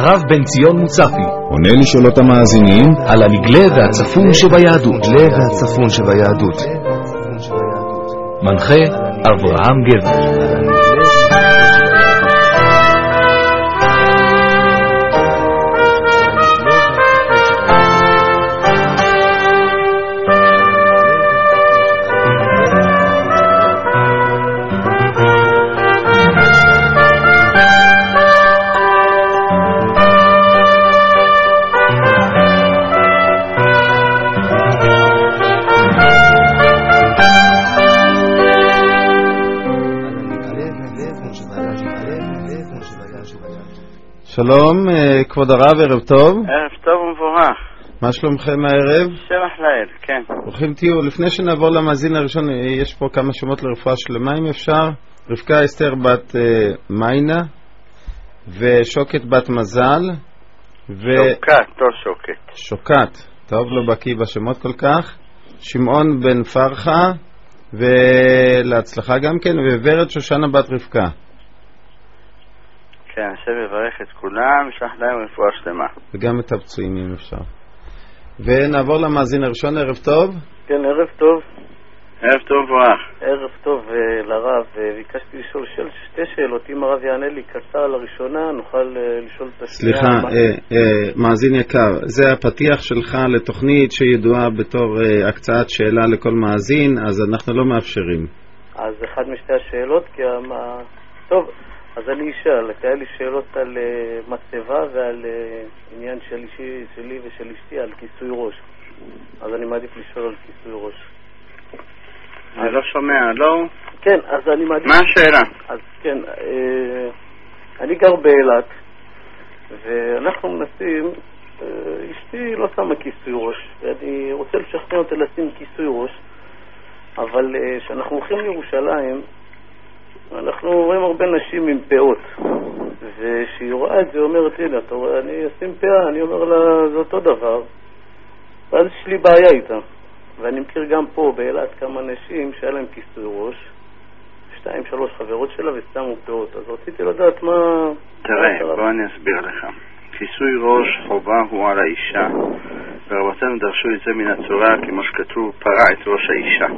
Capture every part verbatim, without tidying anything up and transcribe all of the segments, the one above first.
הרב בן ציון מוצפי עונה לשאלות המאזינים על הנגלה והצפון שביהדות. הנגלה והצפון שביהדות. מנחה אברהם גבע. שלום, כבוד הרב, ערב טוב. ערב טוב ומבורך. מה שלומכם הערב? שבח לאל, כן. ברוכים תהיו. לפני שנעבור למאזין הראשון, יש פה כמה שמות לרפואה שלמה אם אפשר. רבקה אסתר בת מיינה ושוקת בת מזל ו... שוקת, לא שוקת. שוקת, טוב, לא בקיא בשמות כל כך. שמעון בן פרחה ולהצלחה גם כן, וורד שושנה בת רבקה. כן, השם יברך את כולם, ישלח להם רפואה שלמה. וגם את הפצועים אם אפשר. ונעבור למאזין הראשון. ערב טוב. כן, ערב טוב. ערב טוב מבורך. ערב טוב לרב. ביקשתי לשאול שאל, שתי שאלות. אם הרב יענה לי קצר על הראשונה, נוכל לשאול את השנייה. סליחה, אה, אה, מאזין יקר, זה הפתיח שלך לתוכנית שידועה בתור אה, הקצאת שאלה לכל מאזין, אז אנחנו לא מאפשרים. אז אחד משתי השאלות, כי מה... טוב. אז אני אשאל, היה לי שאלות על uh, מצבה ועל uh, עניין של אישי, שלי ושל אשתי על כיסוי ראש. אז אני מעדיף לשאול על כיסוי ראש. אני לא שומע, לא? כן, אז אני מעדיף... מה השאלה? אז כן, uh, אני גר באילת, ואנחנו מנסים, uh, אשתי לא שמה כיסוי ראש, ואני רוצה לשכנע אותה לשים כיסוי ראש, אבל כשאנחנו uh, הולכים לירושלים, אנחנו רואים הרבה נשים עם פאות, וכשהיא רואה את זה, אומרת, הנה, אתה רואה, אני אשים פאה, אני אומר לה, זה אותו דבר. ואז יש לי בעיה איתה. ואני מכיר גם פה, באילת, כמה נשים שהיה להם כיסוי ראש, שתיים, שלוש חברות שלה, ושמו פאות. אז רציתי לדעת מה... תראה, בוא אני אסביר לך. כיסוי ראש חובה הוא על האישה, ורבותינו דרשו את זה מן התורה, כמו שכתוב, פרע את ראש האישה.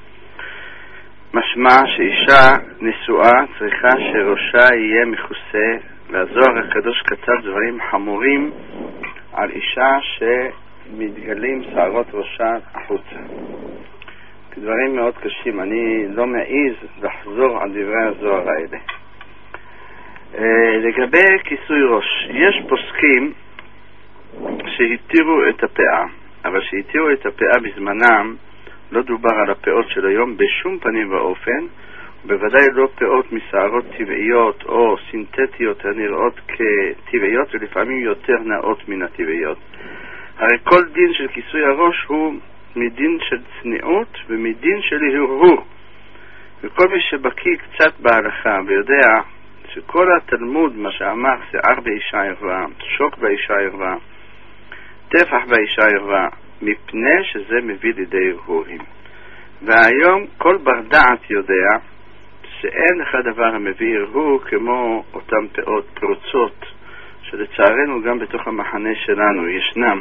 משמע שאישה נשואה צריכה שראשה יהיה מכוסה, והזוהר הקדוש כתב דברים חמורים על אישה שמתגלים שערות ראשה החוצה. דברים מאוד קשים, אני לא מעיז לחזור על דברי הזוהר האלה. לגבי כיסוי ראש, יש פוסקים שהתירו את הפאה, אבל שהתירו את הפאה בזמנם לא דובר על הפאות של היום בשום פנים ואופן, בוודאי לא פאות משערות טבעיות או סינתטיות הנראות כטבעיות ולפעמים יותר נאות מן הטבעיות. הרי כל דין של כיסוי הראש הוא מדין של צניעות ומדין של הרהור, וכל מי שבקיא קצת בהלכה ויודע שכל התלמוד מה שאמר שיער באישה ערווה, שוק באישה ערווה, טפח באישה ערווה, מפני שזה מביא לידי הרהורים. והיום כל בר דעת יודע שאין לך דבר המביא הרהור כמו אותם פאות פרוצות שלצערנו גם בתוך המחנה שלנו ישנם.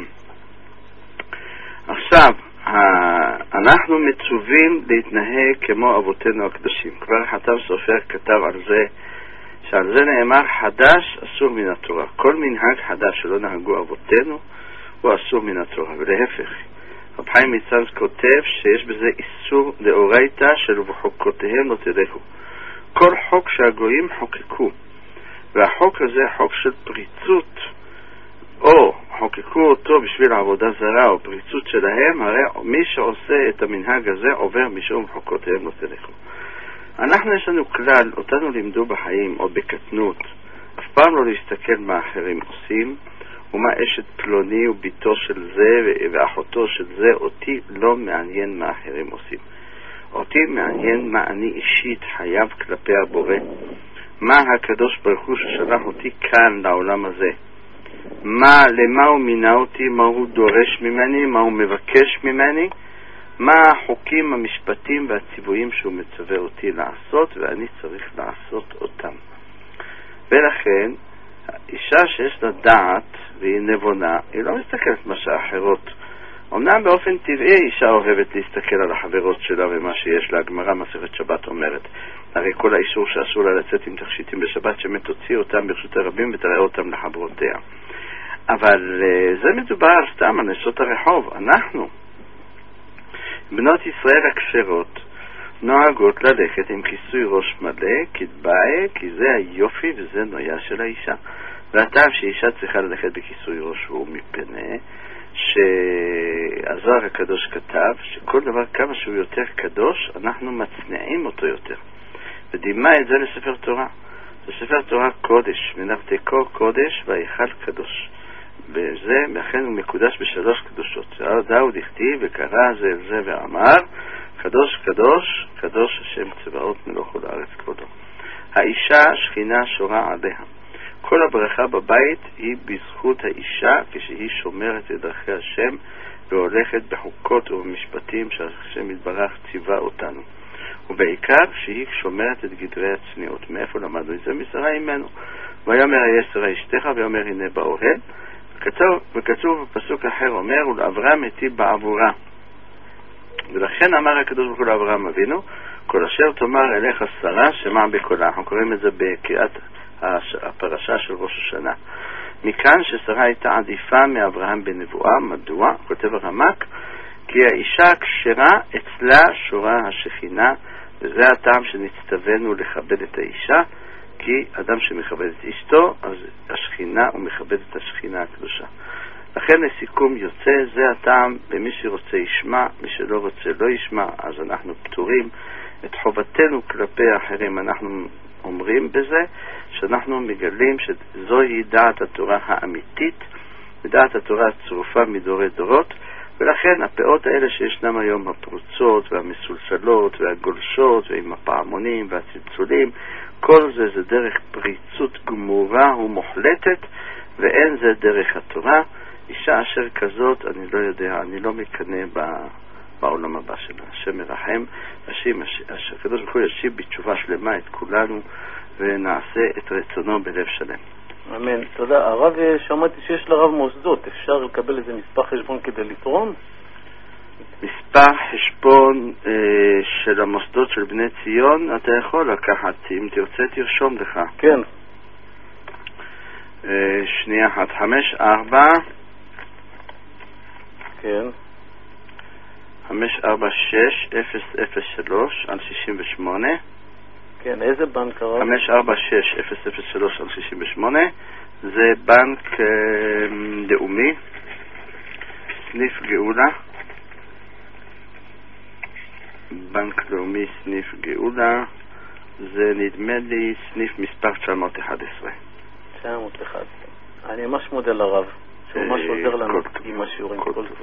עכשיו, אנחנו מצווים להתנהג כמו אבותינו הקדושים. כבר חתם סופר כתב על זה, שעל זה נאמר חדש אסור מן התורה. כל מנהג חדש שלא נהגו אבותינו הוא אסור מן התורה, ולהפך. רב חיים מצאנז כותב שיש בזה איסור דאורייתא של וחוקותיהם לא תלכו. כל חוק שהגויים חוקקו, והחוק הזה חוק של פריצות, או חוקקו אותו בשביל עבודה זרה או פריצות שלהם, הרי מי שעושה את המנהג הזה עובר משום חוקותיהם לא תלכו. אנחנו יש לנו כלל, אותנו לימדו בחיים או בקטנות, אף פעם לא להסתכל מה אחרים עושים, ומה אשת פלוני וביתו של זה ואחותו של זה. אותי לא מעניין מה אחרים עושים. אותי מעניין מה אני אישית חייב כלפי הבורא. מה הקדוש ברוך הוא ששלח אותי כאן לעולם הזה. מה, למה הוא מינה אותי, מה הוא דורש ממני, מה הוא מבקש ממני, מה החוקים, המשפטים והציוויים שהוא מצווה אותי לעשות, ואני צריך לעשות אותם. ולכן אישה שיש לה דעת והיא נבונה, היא לא מסתכלת מה שהאחרות. אמנם באופן טבעי אישה אוהבת להסתכל על החברות שלה ומה שיש לה. הגמרא מסכת שבת אומרת, הרי כל האיסור שאסור לה לצאת עם תכשיטים בשבת, שמתוציא אותם ברשות הרבים ותראה אותם לחברותיה. אבל uh, זה מדובר על סתם על נשות הרחוב. אנחנו, בנות ישראל הכשרות, נוהגות ללכת עם כיסוי ראש מלא, כתבאי, כי זה היופי וזה נויה של האישה. והטעם שאישה צריכה ללכת בכיסוי ראש הוא מפני שהזוהר הקדוש כתב שכל דבר כמה שהוא יותר קדוש, אנחנו מצניעים אותו יותר. ודימה את זה לספר תורה. זה ספר תורה קודש, מנרתקו קודש והיכל קדוש. וזה, לכן הוא מקודש בשלוש קדושות. דאוד הכתיב וקרא זה אל זה ואמר, קדוש קדוש, קדוש השם צבאות מלוך ולארץ כבודו. האישה שכינה שורה עליה. כל הברכה בבית היא בזכות האישה, כשהיא שומרת את דרכי השם והולכת בחוקות ובמשפטים שהשם יתברך ציווה אותנו. ובעיקר שהיא שומרת את גדרי הצניעות. מאיפה למדנו את זה? משרה אימנו. ויאמר היסר אשתך ויאמר הנה באוהל. וכתוב, וכתוב בפסוק אחר אומר, ולאברהם איתי בעבורה. ולכן אמר הקדוש ברוך הוא לאברהם אבינו, כל אשר תאמר אליך שרה שמע בקולה. אנחנו קוראים את זה בקריאת הפרשה של ראש השנה. מכאן ששרה הייתה עדיפה מאברהם בנבואה. מדוע? כותב הרמק, כי האישה הכשרה אצלה שורה השכינה, וזה הטעם שנצטווינו לכבד את האישה, כי אדם שמכבד את אשתו, אז השכינה הוא מכבד את השכינה הקדושה. לכן לסיכום יוצא, זה הטעם, ומי שרוצה ישמע, מי שלא רוצה לא ישמע, אז אנחנו פטורים. את חובתנו כלפי האחרים אנחנו אומרים בזה, שאנחנו מגלים שזוהי דעת התורה האמיתית, ודעת התורה הצרופה מדורי דורות, ולכן הפאות האלה שישנם היום, הפרוצות והמסולסלות והגולשות ועם הפעמונים והצלצולים, כל זה זה דרך פריצות גמורה ומוחלטת, ואין זה דרך התורה. אישה אשר כזאת, אני לא יודע, אני לא מקנה בעולם הבא שלה. השם מרחם, אשר הקדוש ברוך הוא ישיב בתשובה שלמה את כולנו, ונעשה את רצונו בלב שלם. אמן. תודה. הרב, שמעתי שיש לרב מוסדות. אפשר לקבל איזה מספר חשבון כדי לתרום? מספר חשבון אה, של המוסדות של בני ציון אתה יכול לקחת, אם תרצה תרשום לך. כן. אה, שנייה אחת, חמש ארבע כן. חמש ארבע שש אפס אפס שלוש על שישים ושמונה. כן, איזה בנק הרב? חמש ארבע שש אפס אפס שלוש על שישים ושמונה. זה בנק אה, לאומי, סניף גאולה. בנק לאומי סניף גאולה, זה נדמה לי סניף מספר תשע מאות ואחת עשרה. תשע מאות ואחת עשרה. אני ממש מודה לרב, שהוא ממש עוזר לנו עם השיעורים. כל טוב.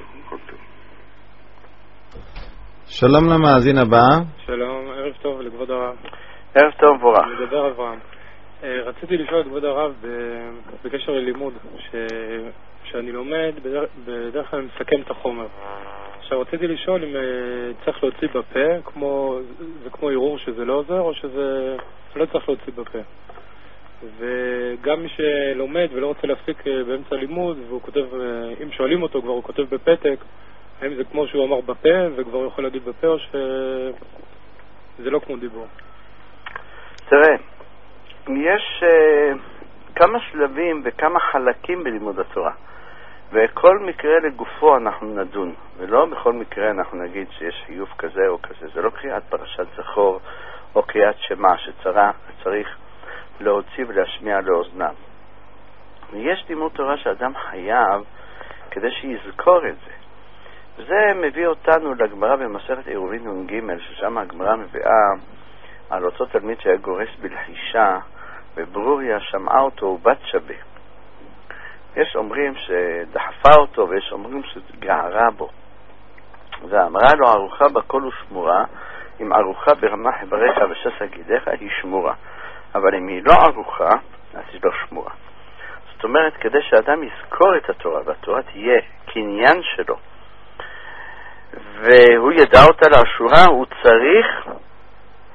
שלום למאזין הבא. שלום, ערב טוב לכבוד הרב. ערב טוב מבורך. מדבר אברהם. רציתי לשאול את כבוד הרב בקשר ללימוד, שאני לומד, בדרך כלל מסכם את החומר. עכשיו רציתי לשאול אם צריך להוציא בפה, כמו, זה כמו ערעור שזה לא עוזר, או שזה לא צריך להוציא בפה. וגם מי שלומד ולא רוצה להפסיק באמצע לימוד, והוא כותב, אם שואלים אותו כבר הוא כותב בפתק, האם זה כמו שהוא אמר בפה וכבר יכול להגיד בפה, או שזה לא כמו דיבור? תראה, יש uh, כמה שלבים וכמה חלקים בלימוד התורה, וכל מקרה לגופו אנחנו נדון, ולא בכל מקרה אנחנו נגיד שיש חיוב כזה או כזה. זה לא קריאת פרשת זכור או קריאת שמה שצריך להוציא ולהשמיע לאוזניו. ויש לימוד תורה שאדם חייב כדי שיזכור את זה. וזה מביא אותנו לגמרא במסכת עירובין נ"ג, ששם הגמרא מביאה על אותו תלמיד שהיה גורס בלחישה, וברוריה שמעה אותו ובת שווה. יש אומרים שדחפה אותו, ויש אומרים שגערה בו. ואמרה לו, ארוחה בכל ושמורה, אם ארוחה ברמה חבריך ושסה גידיך, היא שמורה. אבל אם היא לא ארוחה, אז היא לא שמורה. זאת אומרת, כדי שאדם יזכור את התורה, והתורה תהיה קניין שלו, והוא ידע אותה לאשורה, הוא צריך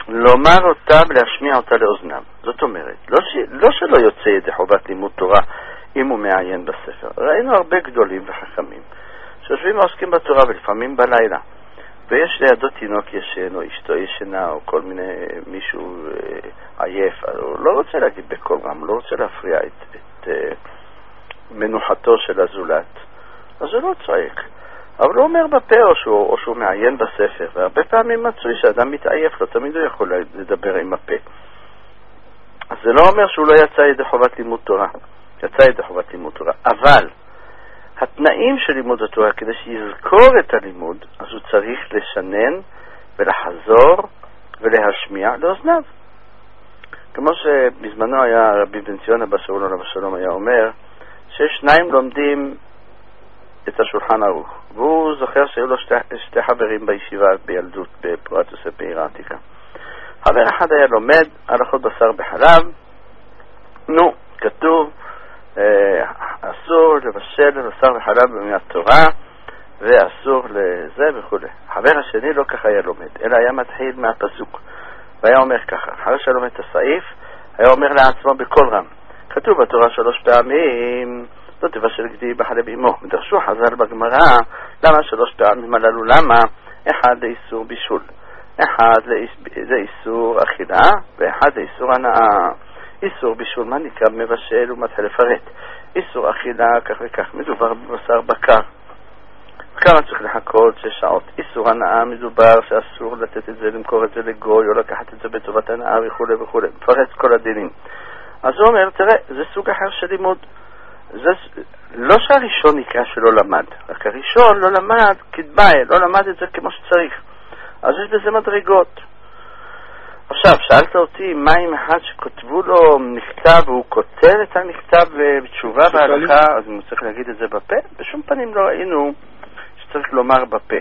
לומר אותה ולהשמיע אותה לאוזניו. זאת אומרת, לא, ש... לא שלא יוצא ידי חובת לימוד תורה אם הוא מעיין בספר. ראינו הרבה גדולים וחכמים שיושבים ועוסקים בתורה ולפעמים בלילה, ויש לידו תינוק ישן או אשתו ישנה או כל מיני מישהו אה, עייף, הוא לא רוצה להגיד בקול רם, הוא לא רוצה להפריע את, את אה, מנוחתו של הזולת, אז הוא לא צועק, אבל הוא אומר בפה או שהוא, או שהוא מעיין בספר. והרבה פעמים מצוי שאדם מתעייף, לא תמיד הוא יכול לדבר עם הפה. אז זה לא אומר שהוא לא יצא ידי חובת לימוד תורה, יצא ידי חובת לימוד תורה, אבל התנאים של לימוד התורה, כדי שיזכור את הלימוד, אז הוא צריך לשנן ולחזור ולהשמיע לאוזניו. כמו שבזמנו היה רבי בן ציון אבא שאול עליו השלום היה אומר, ששניים לומדים את השולחן ערוך, והוא זוכר שהיו לו שתי, שתי חברים בישיבה בילדות בפורת יוסף בעיר העתיקה. חבר אחד היה לומד הלכות בשר בחלב, נו, כתוב אה, אסור לבשל בשר וחלב מהתורה ואסור לזה וכו'. החבר השני לא ככה היה לומד, אלא היה מתחיל מהפסוק והיה אומר ככה, אחרי שלומד את הסעיף היה אומר לעצמו בקול רם, כתוב בתורה שלוש פעמים לא תבשל גדי בחלב אמו. מדרשו חז"ל בגמרא למה שלוש פעמים הללו, למה? אחד לאיסור בישול, אחד לאיסור אכילה ואחד לאיסור הנאה. איסור בישול מה נקרא? מבשל, הוא מתחיל לפרט. איסור אכילה כך וכך, מדובר בבשר בקר, כמה צריך לחכות שש שעות. איסור הנאה מדובר שאסור לתת את זה, למכור את זה לגוי או לקחת את זה בטובת הנאה וכו' וכו', מפרט כל הדינים. אז הוא אומר, תראה, זה סוג אחר של לימוד. זה לא שהראשון נקרא שלא למד, רק הראשון לא למד כדבעי, לא למד את זה כמו שצריך, אז יש בזה מדרגות. עכשיו, שאלת אותי מה עם אחד שכותבו לו מכתב והוא כותב את המכתב בתשובה בהלכה, אז הוא צריך להגיד את זה בפה? בשום פנים לא ראינו שצריך לומר בפה,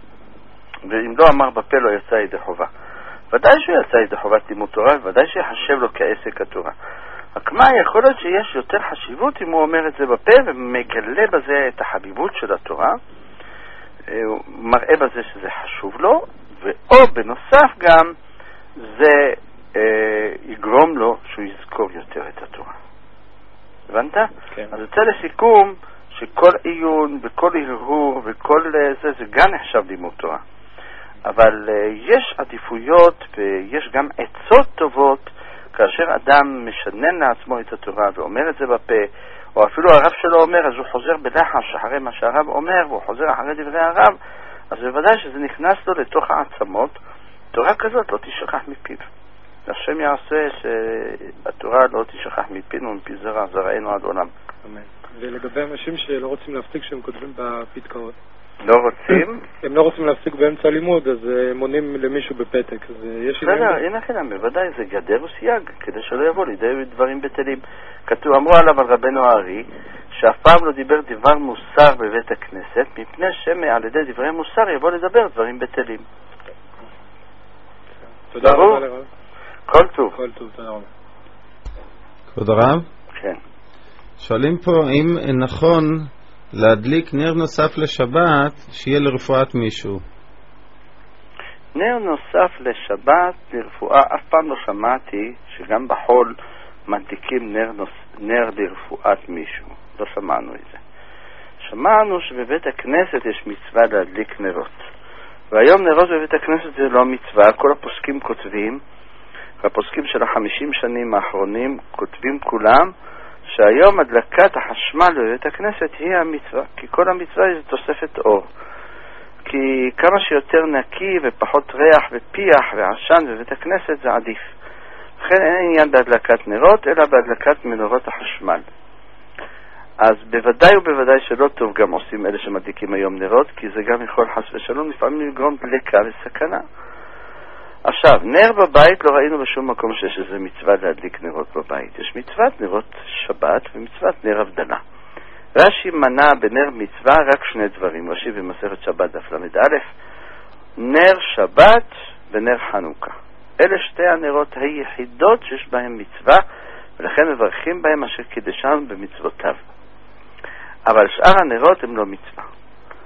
ואם לא אמר בפה לא יצא ידי חובה. ודאי שהוא יצא ידי חובת לימוד תורה, ודאי שיחשב לו כעסק התורה. רק מה, יכול להיות שיש יותר חשיבות אם הוא אומר את זה בפה ומגלה בזה את החביבות של התורה, הוא מראה בזה שזה חשוב לו, ואו בנוסף גם זה אה, יגרום לו שהוא יזכור יותר את התורה. הבנת? כן. אז יוצא לסיכום שכל עיון וכל הרהור וכל זה, זה גם נחשב לימוד תורה. אבל אה, יש עדיפויות ויש גם עצות טובות כאשר אדם משנן לעצמו את התורה ואומר את זה בפה, או אפילו הרב שלו אומר, אז הוא חוזר בלחש אחרי מה שהרב אומר, והוא חוזר אחרי דברי הרב, אז בוודאי שזה נכנס לו לתוך העצמות. תורה כזאת לא תשכח מפיו. השם יעשה שהתורה לא תשכח מפינו ומפי זרע, זרענו עד עולם. אמן. ולגבי אנשים שלא רוצים להפסיק שהם כותבים בפתקאות, לא רוצים? הם לא רוצים להפסיק באמצע לימוד, אז מונים למישהו בפתק. אז יש בסדר, הנה חינם, בוודאי זה גדר וסייג, כדי שלא יבוא לידי דברים בטלים. כתוב, אמרו עליו על רבנו הארי, שאף פעם לא דיבר דבר מוסר בבית הכנסת, מפני שעל ידי דברי מוסר יבוא לדבר דברים בטלים. תודה רבה לרב. כל טוב. כל טוב, תודה רבה. כבוד הרב? כן. שואלים פה אם נכון להדליק נר נוסף לשבת שיהיה לרפואת מישהו. נר נוסף לשבת לרפואה, אף פעם לא שמעתי שגם בחול מדליקים נר, נוס, נר לרפואת מישהו. לא שמענו את זה. שמענו שבבית הכנסת יש מצווה להדליק נרות. והיום נרות בבית הכנסת זה לא מצווה, כל הפוסקים כותבים, והפוסקים של החמישים שנים האחרונים כותבים כולם, שהיום הדלקת החשמל בבית הכנסת היא המצווה, כי כל המצווה היא תוספת אור. כי כמה שיותר נקי ופחות ריח ופיח ועשן בבית הכנסת זה עדיף. לכן אין עניין בהדלקת נרות, אלא בהדלקת מנורות החשמל. אז בוודאי ובוודאי שלא טוב גם עושים אלה שמדליקים היום נרות, כי זה גם יכול חס ושלום לפעמים לגרום דלקה וסכנה. עכשיו, נר בבית לא ראינו בשום מקום שיש איזה מצווה להדליק נרות בבית. יש מצוות נרות שבת ומצוות נר הבדלה. רש"י מנה בנר מצווה רק שני דברים. רש"י במסכת שבת דף למד א', נר שבת ונר חנוכה. אלה שתי הנרות היחידות שיש בהם מצווה, ולכן מברכים בהם אשר קידשם במצוותיו. אבל שאר הנרות הם לא מצווה.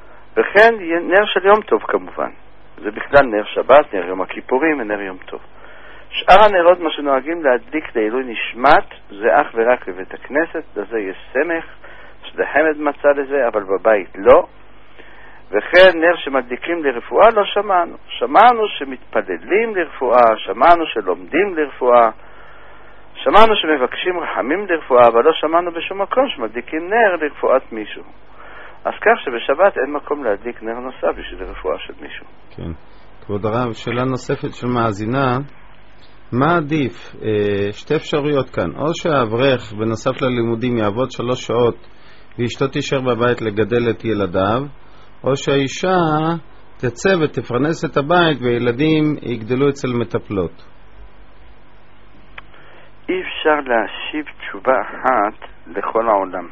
וכן נר של יום טוב כמובן. זה בכלל נר שבת, נר יום הכיפורים ונר יום טוב. שאר הנרות, מה שנוהגים להדליק לעילוי נשמת, זה אך ורק בבית הכנסת, לזה יש סמך, שדחמד מצא לזה, אבל בבית לא. וכן נר שמדליקים לרפואה לא שמענו. שמענו שמתפללים לרפואה, שמענו שלומדים לרפואה, שמענו שמבקשים רחמים לרפואה, אבל לא שמענו בשום מקום שמדליקים נר לרפואת מישהו. אז כך שבשבת אין מקום להדליק נר נוסף בשביל הרפואה של מישהו. כן. כבוד הרב, שאלה נוספת של מאזינה, מה עדיף? אה, שתי אפשרויות כאן. או שהאברך בנוסף ללימודים יעבוד שלוש שעות ואשתו תישאר בבית לגדל את ילדיו, או שהאישה תצא ותפרנס את הבית וילדים יגדלו אצל מטפלות. אי אפשר להשיב תשובה אחת לכל העולם.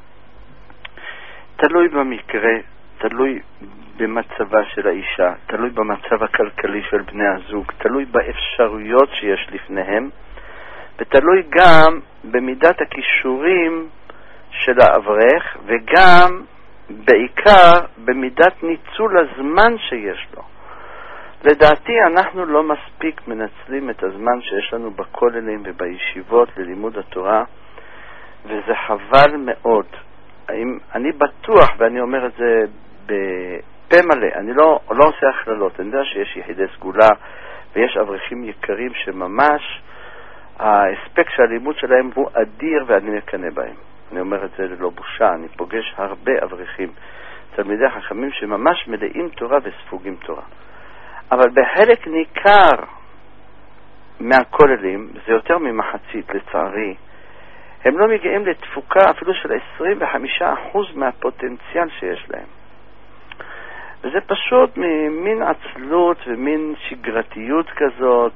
תלוי במקרה, תלוי במצבה של האישה, תלוי במצב הכלכלי של בני הזוג, תלוי באפשרויות שיש לפניהם, ותלוי גם במידת הכישורים של האברך, וגם בעיקר במידת ניצול הזמן שיש לו. לדעתי אנחנו לא מספיק מנצלים את הזמן שיש לנו בכוללים ובישיבות ללימוד התורה, וזה חבל מאוד. אני בטוח, ואני אומר את זה בפה מלא, אני לא, לא עושה הכללות, אני יודע שיש יחידי סגולה ויש אברכים יקרים שממש האספקט של הלימוד שלהם הוא אדיר ואני מקנא בהם. אני אומר את זה ללא בושה, אני פוגש הרבה אברכים, תלמידי חכמים שממש מלאים תורה וספוגים תורה. אבל בחלק ניכר מהכוללים, זה יותר ממחצית לצערי, הם לא מגיעים לתפוקה אפילו של עשרים וחמישה אחוז מהפוטנציאל שיש להם. וזה פשוט ממין עצלות ומין שגרתיות כזאת,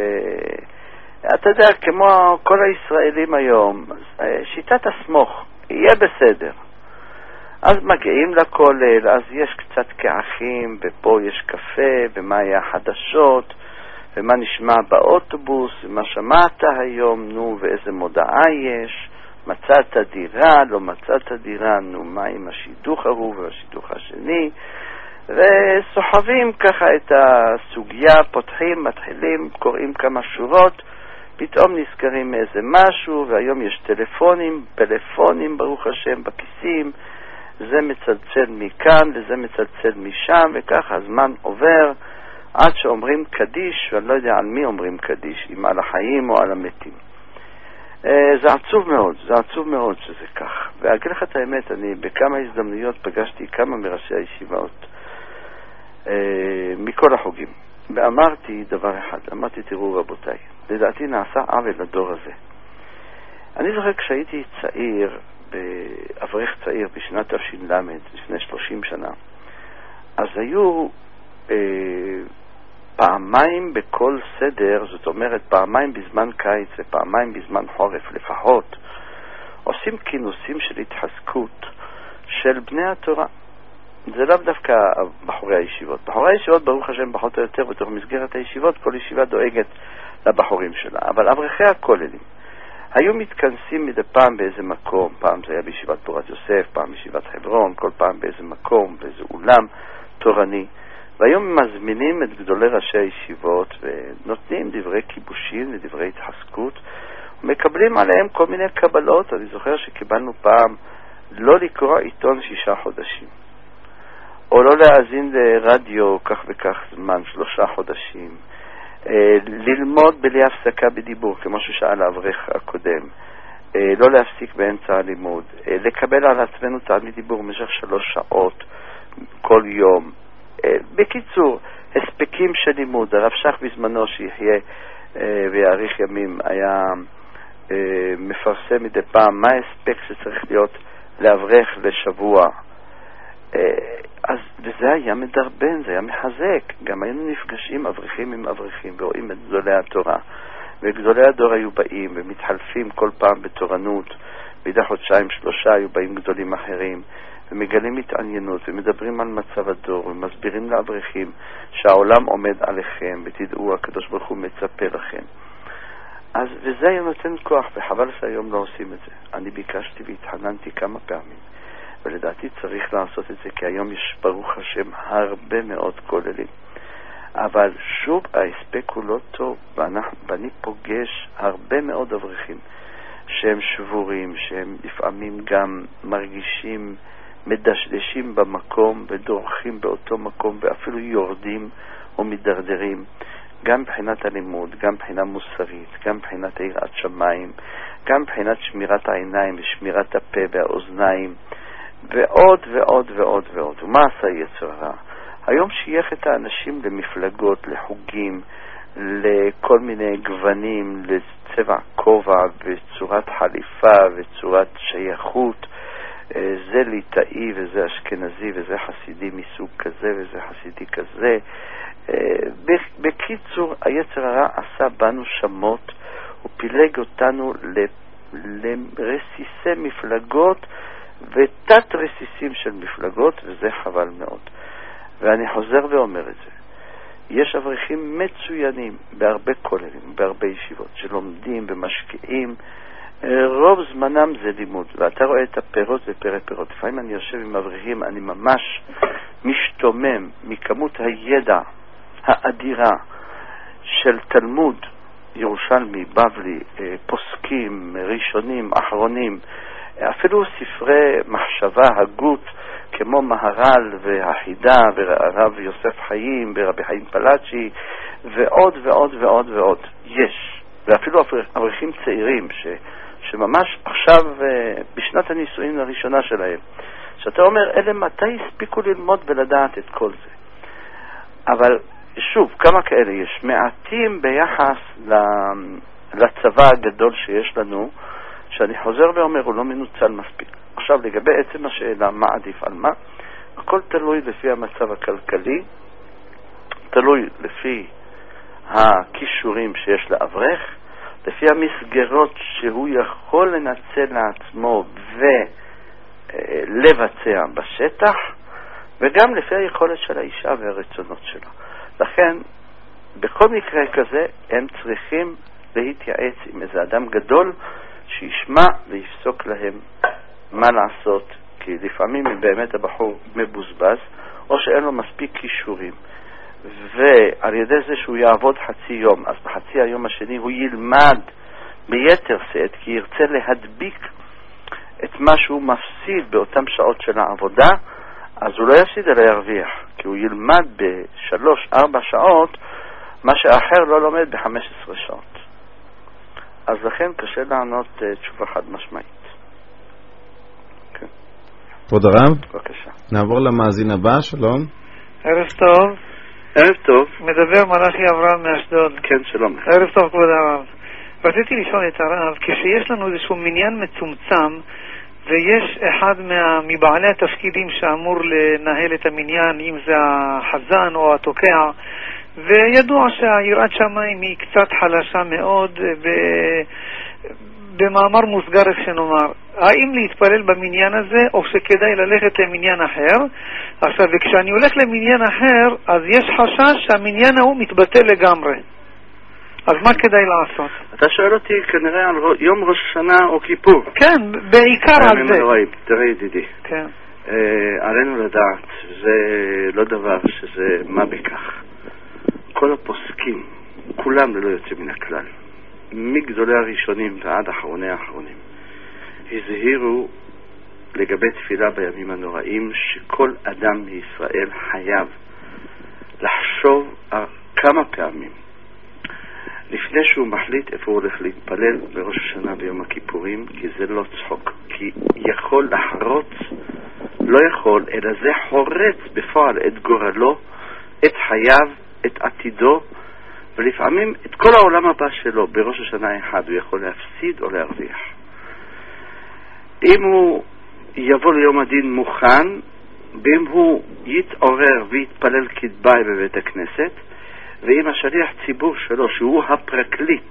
ואתה יודע, כמו כל הישראלים היום, שיטת הסמוך, יהיה בסדר. אז מגיעים לכולל, אז יש קצת כאחים, ופה יש קפה, ומה היה החדשות, ומה נשמע באוטובוס, ומה שמעת היום, נו, ואיזה מודעה יש, מצאת דירה, לא מצאת דירה, נו, מה עם השידוך ההוא והשידוך השני, וסוחבים ככה את הסוגיה, פותחים, מתחילים, קוראים כמה שורות, פתאום נזכרים מאיזה משהו, והיום יש טלפונים, פלאפונים ברוך השם בכיסים, זה מצלצל מכאן וזה מצלצל משם, וככה הזמן עובר עד שאומרים קדיש, ואני לא יודע על מי אומרים קדיש, אם על החיים או על המתים. זה עצוב מאוד, זה עצוב מאוד שזה כך. ואגיד לך את האמת, אני בכמה הזדמנויות פגשתי כמה מראשי הישיבות מכל החוגים, ואמרתי דבר אחד, אמרתי תראו רבותיי, לדעתי נעשה עוול לדור הזה. אני זוכר כשהייתי צעיר, באברך צעיר בשנת תש"ל, לפני שלושים שנה, אז היו אה, פעמיים בכל סדר, זאת אומרת פעמיים בזמן קיץ ופעמיים בזמן חורף לפחות, עושים כינוסים של התחזקות של בני התורה. זה לאו דווקא בחורי הישיבות. בחורי הישיבות ברוך השם פחות או יותר בתוך מסגרת הישיבות, כל ישיבה דואגת לבחורים שלה, אבל אברכי הכוללים היו מתכנסים מדי פעם באיזה מקום, פעם זה היה בישיבת פורת יוסף, פעם בישיבת חברון, כל פעם באיזה מקום, באיזה אולם תורני, והיום מזמינים את גדולי ראשי הישיבות ונותנים דברי כיבושים ודברי התחזקות, ומקבלים עליהם כל מיני קבלות. אני זוכר שקיבלנו פעם לא לקרוא עיתון שישה חודשים, או לא להאזין לרדיו כך וכך זמן, שלושה חודשים, ללמוד בלי הפסקה בדיבור, כמו ששאל האברך הקודם, לא להפסיק באמצע הלימוד, לקבל על עצמנו תענית דיבור במשך שלוש שעות כל יום. בקיצור, הספקים של לימוד. הרב שך בזמנו שיחיה ויאריך ימים היה מפרסם מדי פעם מה הספק שצריך להיות לאברך לשבוע. אז וזה היה מדרבן, זה היה מחזק. גם היינו נפגשים אברכים עם אברכים ורואים את גדולי התורה, וגדולי הדור היו באים ומתחלפים כל פעם בתורנות. בידי חודשיים שלושה היו באים גדולים אחרים ומגלים התעניינות ומדברים על מצב הדור ומסבירים לאברכים שהעולם עומד עליכם ותדעו הקדוש ברוך הוא מצפה לכם. אז וזה היה נותן כוח, וחבל שהיום לא עושים את זה. אני ביקשתי והתחננתי כמה פעמים, ולדעתי צריך לעשות את זה, כי היום יש ברוך השם הרבה מאוד כוללים. אבל שוב ההספק הוא לא טוב, ואני פוגש הרבה מאוד אברכים שהם שבורים, שהם לפעמים גם מרגישים מדשדשים במקום ודורכים באותו מקום ואפילו יורדים או מדרדרים, גם מבחינת הלימוד, גם מבחינה מוסרית, גם מבחינת יראת שמיים, גם מבחינת שמירת העיניים ושמירת הפה והאוזניים, ועוד ועוד ועוד ועוד. ומה עשה יצר הרע? היום שייך את האנשים למפלגות, לחוגים, לכל מיני גוונים, לצבע כובע וצורת חליפה וצורת שייכות. זה ליטאי וזה אשכנזי וזה חסידי מסוג כזה וזה חסידי כזה. בקיצור, היצר הרע עשה בנו שמות, הוא פילג אותנו לרסיסי מפלגות ותת רסיסים של מפלגות, וזה חבל מאוד. ואני חוזר ואומר את זה. יש אברכים מצוינים בהרבה כוללים, בהרבה ישיבות, שלומדים ומשקיעים. רוב זמנם זה לימוד, ואתה רואה את הפירות ופרי פירות. לפעמים אני יושב עם אברכים, אני ממש משתומם מכמות הידע האדירה של תלמוד, ירושלמי, בבלי, פוסקים, ראשונים, אחרונים, אפילו ספרי מחשבה, הגות, כמו מהר"ל והחידה והרב יוסף חיים ורבי חיים פלאצ'י ועוד ועוד ועוד ועוד. יש. ואפילו אברכים צעירים ש, שממש עכשיו בשנת הנישואין הראשונה שלהם, שאתה אומר, אלה מתי הספיקו ללמוד ולדעת את כל זה? אבל שוב, כמה כאלה יש? מעטים ביחס לצבא הגדול שיש לנו, שאני חוזר ואומר, הוא לא מנוצל מספיק. עכשיו, לגבי עצם השאלה, מה עדיף על מה? הכל תלוי לפי המצב הכלכלי, תלוי לפי הכישורים שיש לאברך, לפי המסגרות שהוא יכול לנצל לעצמו ולבצע בשטח, וגם לפי היכולת של האישה והרצונות שלה. לכן, בכל מקרה כזה, הם צריכים להתייעץ עם איזה אדם גדול שישמע ויפסוק להם מה לעשות, כי לפעמים אם באמת הבחור מבוזבז, או שאין לו מספיק כישורים, ועל ידי זה שהוא יעבוד חצי יום, אז בחצי היום השני הוא ילמד ביתר שאת, כי ירצה להדביק את מה שהוא מפסיד באותם שעות של העבודה, אז הוא לא יפסיד אלא ירוויח, כי הוא ילמד בשלוש, ארבע שעות, מה שאחר לא לומד בחמש עשרה שעות. אז לכן קשה לענות uh, תשובה חד משמעית. כן. כבוד הרב? בבקשה. נעבור למאזין הבא, שלום. ערב טוב. ערב טוב. מדבר מלאכי אברהם מאשדוד. כן, שלום. ערב טוב, כבוד הרב. רציתי לשאול את הרב, כשיש לנו איזשהו מניין מצומצם, ויש אחד מה, מבעלי התפקידים שאמור לנהל את המניין, אם זה החזן או התוקע, וידוע שהיראת שמיים היא קצת חלשה מאוד, ב... במאמר מוסגר איך שנאמר, האם להתפלל במניין הזה או שכדאי ללכת למניין אחר? עכשיו, וכשאני הולך למניין אחר, אז יש חשש שהמניין ההוא מתבטל לגמרי. אז מה כדאי לעשות? אתה שואל אותי כנראה על יום ראש השנה או כיפור. כן, בעיקר על זה. אלוהים, תראה ידידי. כן. אה, עלינו לדעת, זה לא דבר שזה מה בכך. כל הפוסקים, כולם ללא יוצא מן הכלל, מגדולי הראשונים ועד אחרוני האחרונים, הזהירו לגבי תפילה בימים הנוראים, שכל אדם בישראל חייב לחשוב כמה פעמים לפני שהוא מחליט איפה הוא הולך להתפלל בראש השנה ביום הכיפורים, כי זה לא צחוק, כי יכול לחרוץ, לא יכול, אלא זה חורץ בפועל את גורלו, את חייו, את עתידו, ולפעמים את כל העולם הבא שלו בראש השנה אחד הוא יכול להפסיד או להרוויח. אם הוא יבוא ליום הדין מוכן, ואם הוא יתעורר ויתפלל כדבעי בבית הכנסת, ואם השליח ציבור שלו, שהוא הפרקליט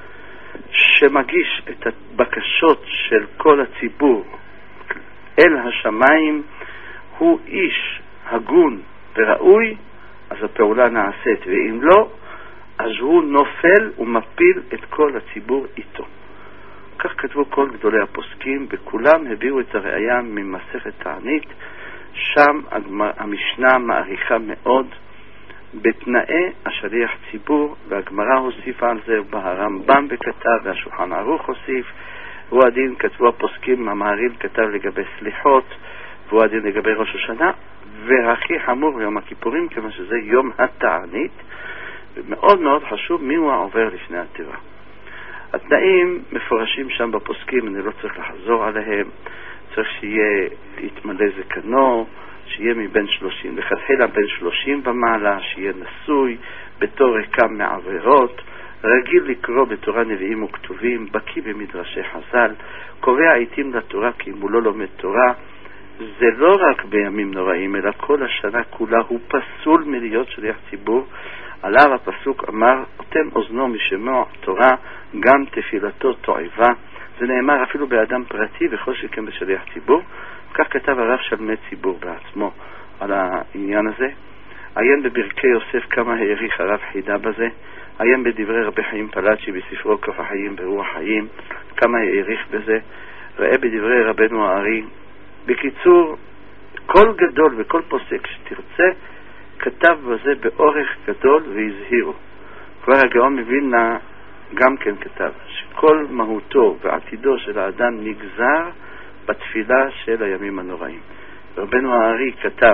שמגיש את הבקשות של כל הציבור אל השמיים, הוא איש הגון וראוי, אז הפעולה נעשית, ואם לא, אז הוא נופל ומפיל את כל הציבור איתו. כך כתבו כל גדולי הפוסקים, וכולם הביאו את הראייה ממסכת תענית. שם המשנה מעריכה מאוד בתנאי השליח ציבור, והגמרא הוסיפה על זה, והרמב"ם בכתב, והשולחן ערוך הוסיף, והוא הדין כתבו הפוסקים, המהרי"ל כתב לגבי סליחות, והוא הדין לגבי ראש השנה, והכי חמור יום הכיפורים, כיוון שזה יום התענית, ומאוד מאוד חשוב מי הוא העובר לפני הטבע. התנאים מפורשים שם בפוסקים, אני לא צריך לחזור עליהם, צריך שיהיה יתמלא זקנו, שיהיה מבין שלושים, לכתחילה בין שלושים ומעלה, שיהיה נשוי, ביתו ריקם מעבירות, רגיל לקרוא בתורה נביאים וכתובים, בקיא במדרשי חז"ל, קורא עיתים לתורה כי אם הוא לא לומד תורה, זה לא רק בימים נוראים, אלא כל השנה כולה הוא פסול מלהיות שליח ציבור. עליו הפסוק אמר, אוטם אוזנו משמוע תורה, גם תפילתו תועבה. זה נאמר אפילו באדם פרטי וכל שכן בשליח ציבור. כך כתב הרב שלמי ציבור בעצמו על העניין הזה. עיין בברכי יוסף כמה העריך הרב חידה בזה. עיין בדברי רבי חיים פלאצ'י בספרו כף החיים ברוח חיים, כמה העריך בזה. ראה בדברי רבנו הארי. בקיצור, כל גדול וכל פוסק שתרצה כתב בזה באורך גדול והזהירו. כבר הגאון מווילנה גם כן כתב שכל מהותו ועתידו של האדם נגזר בתפילה של הימים הנוראים. רבנו הארי כתב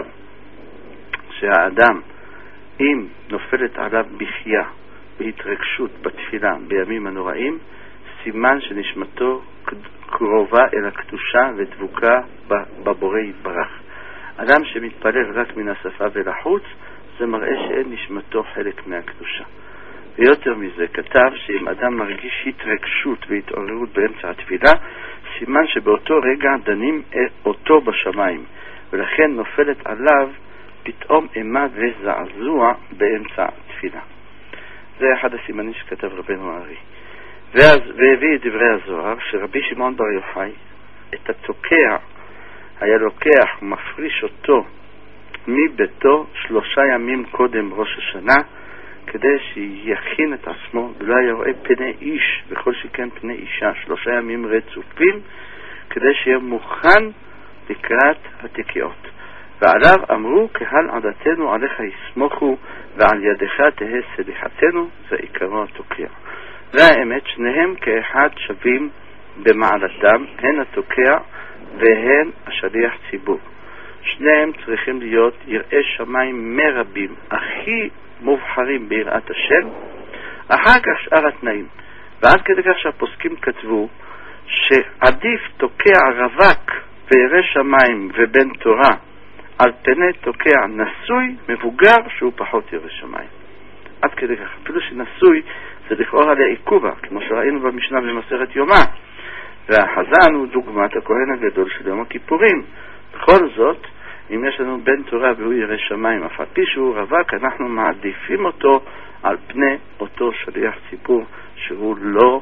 שהאדם, אם נופלת עליו בחייה בהתרגשות בתפילה בימים הנוראים, סימן שנשמתו קרובה אל הקדושה ודבוקה בבורא יתברך. אדם שמתפלל רק מן השפה ולחוץ, זה מראה שאין נשמתו חלק מהקדושה. ויותר מזה, כתב שאם אדם מרגיש התרגשות והתעוררות באמצע התפילה, סימן שבאותו רגע דנים אותו בשמיים, ולכן נופלת עליו פתאום אימה וזעזוע באמצע התפילה. זה אחד הסימנים שכתב רבנו הארי. ואז, והביא את דברי הזוהר, שרבי שמעון בר יוחאי, את התוקע, היה לוקח ומפריש אותו מביתו שלושה ימים קודם ראש השנה, כדי שיכין את עצמו ולא היה רואה פני איש וכל שכן פני אישה, שלושה ימים רצופים, כדי שיהיה מוכן לקראת התקיעות. ועליו אמרו, קהל עדתנו עליך יסמוכו ועל ידך תהא סליחתנו, זה עיקרו התוקע. והאמת, שניהם כאחד שווים במעלתם, הן התוקע והן השליח ציבור. שניהם צריכים להיות יראי שמיים מרבים, הכי מובחרים ביראת השם, אחר כך שאר התנאים. ועד כדי כך שהפוסקים כתבו שעדיף תוקע רווק וירא שמיים ובן תורה על פני תוקע נשוי מבוגר שהוא פחות ירא שמיים. עד כדי כך, אפילו שנשוי זה לכאורה לעיכובה, כמו שראינו במשנה במסכת יומא, והחזן הוא דוגמת הכהן הגדול של יום הכיפורים. בכל זאת, אם יש לנו בן תורה והוא ירא שמיים, אף על פי שהוא רווק, אנחנו מעדיפים אותו על פני אותו שליח ציבור שהוא לא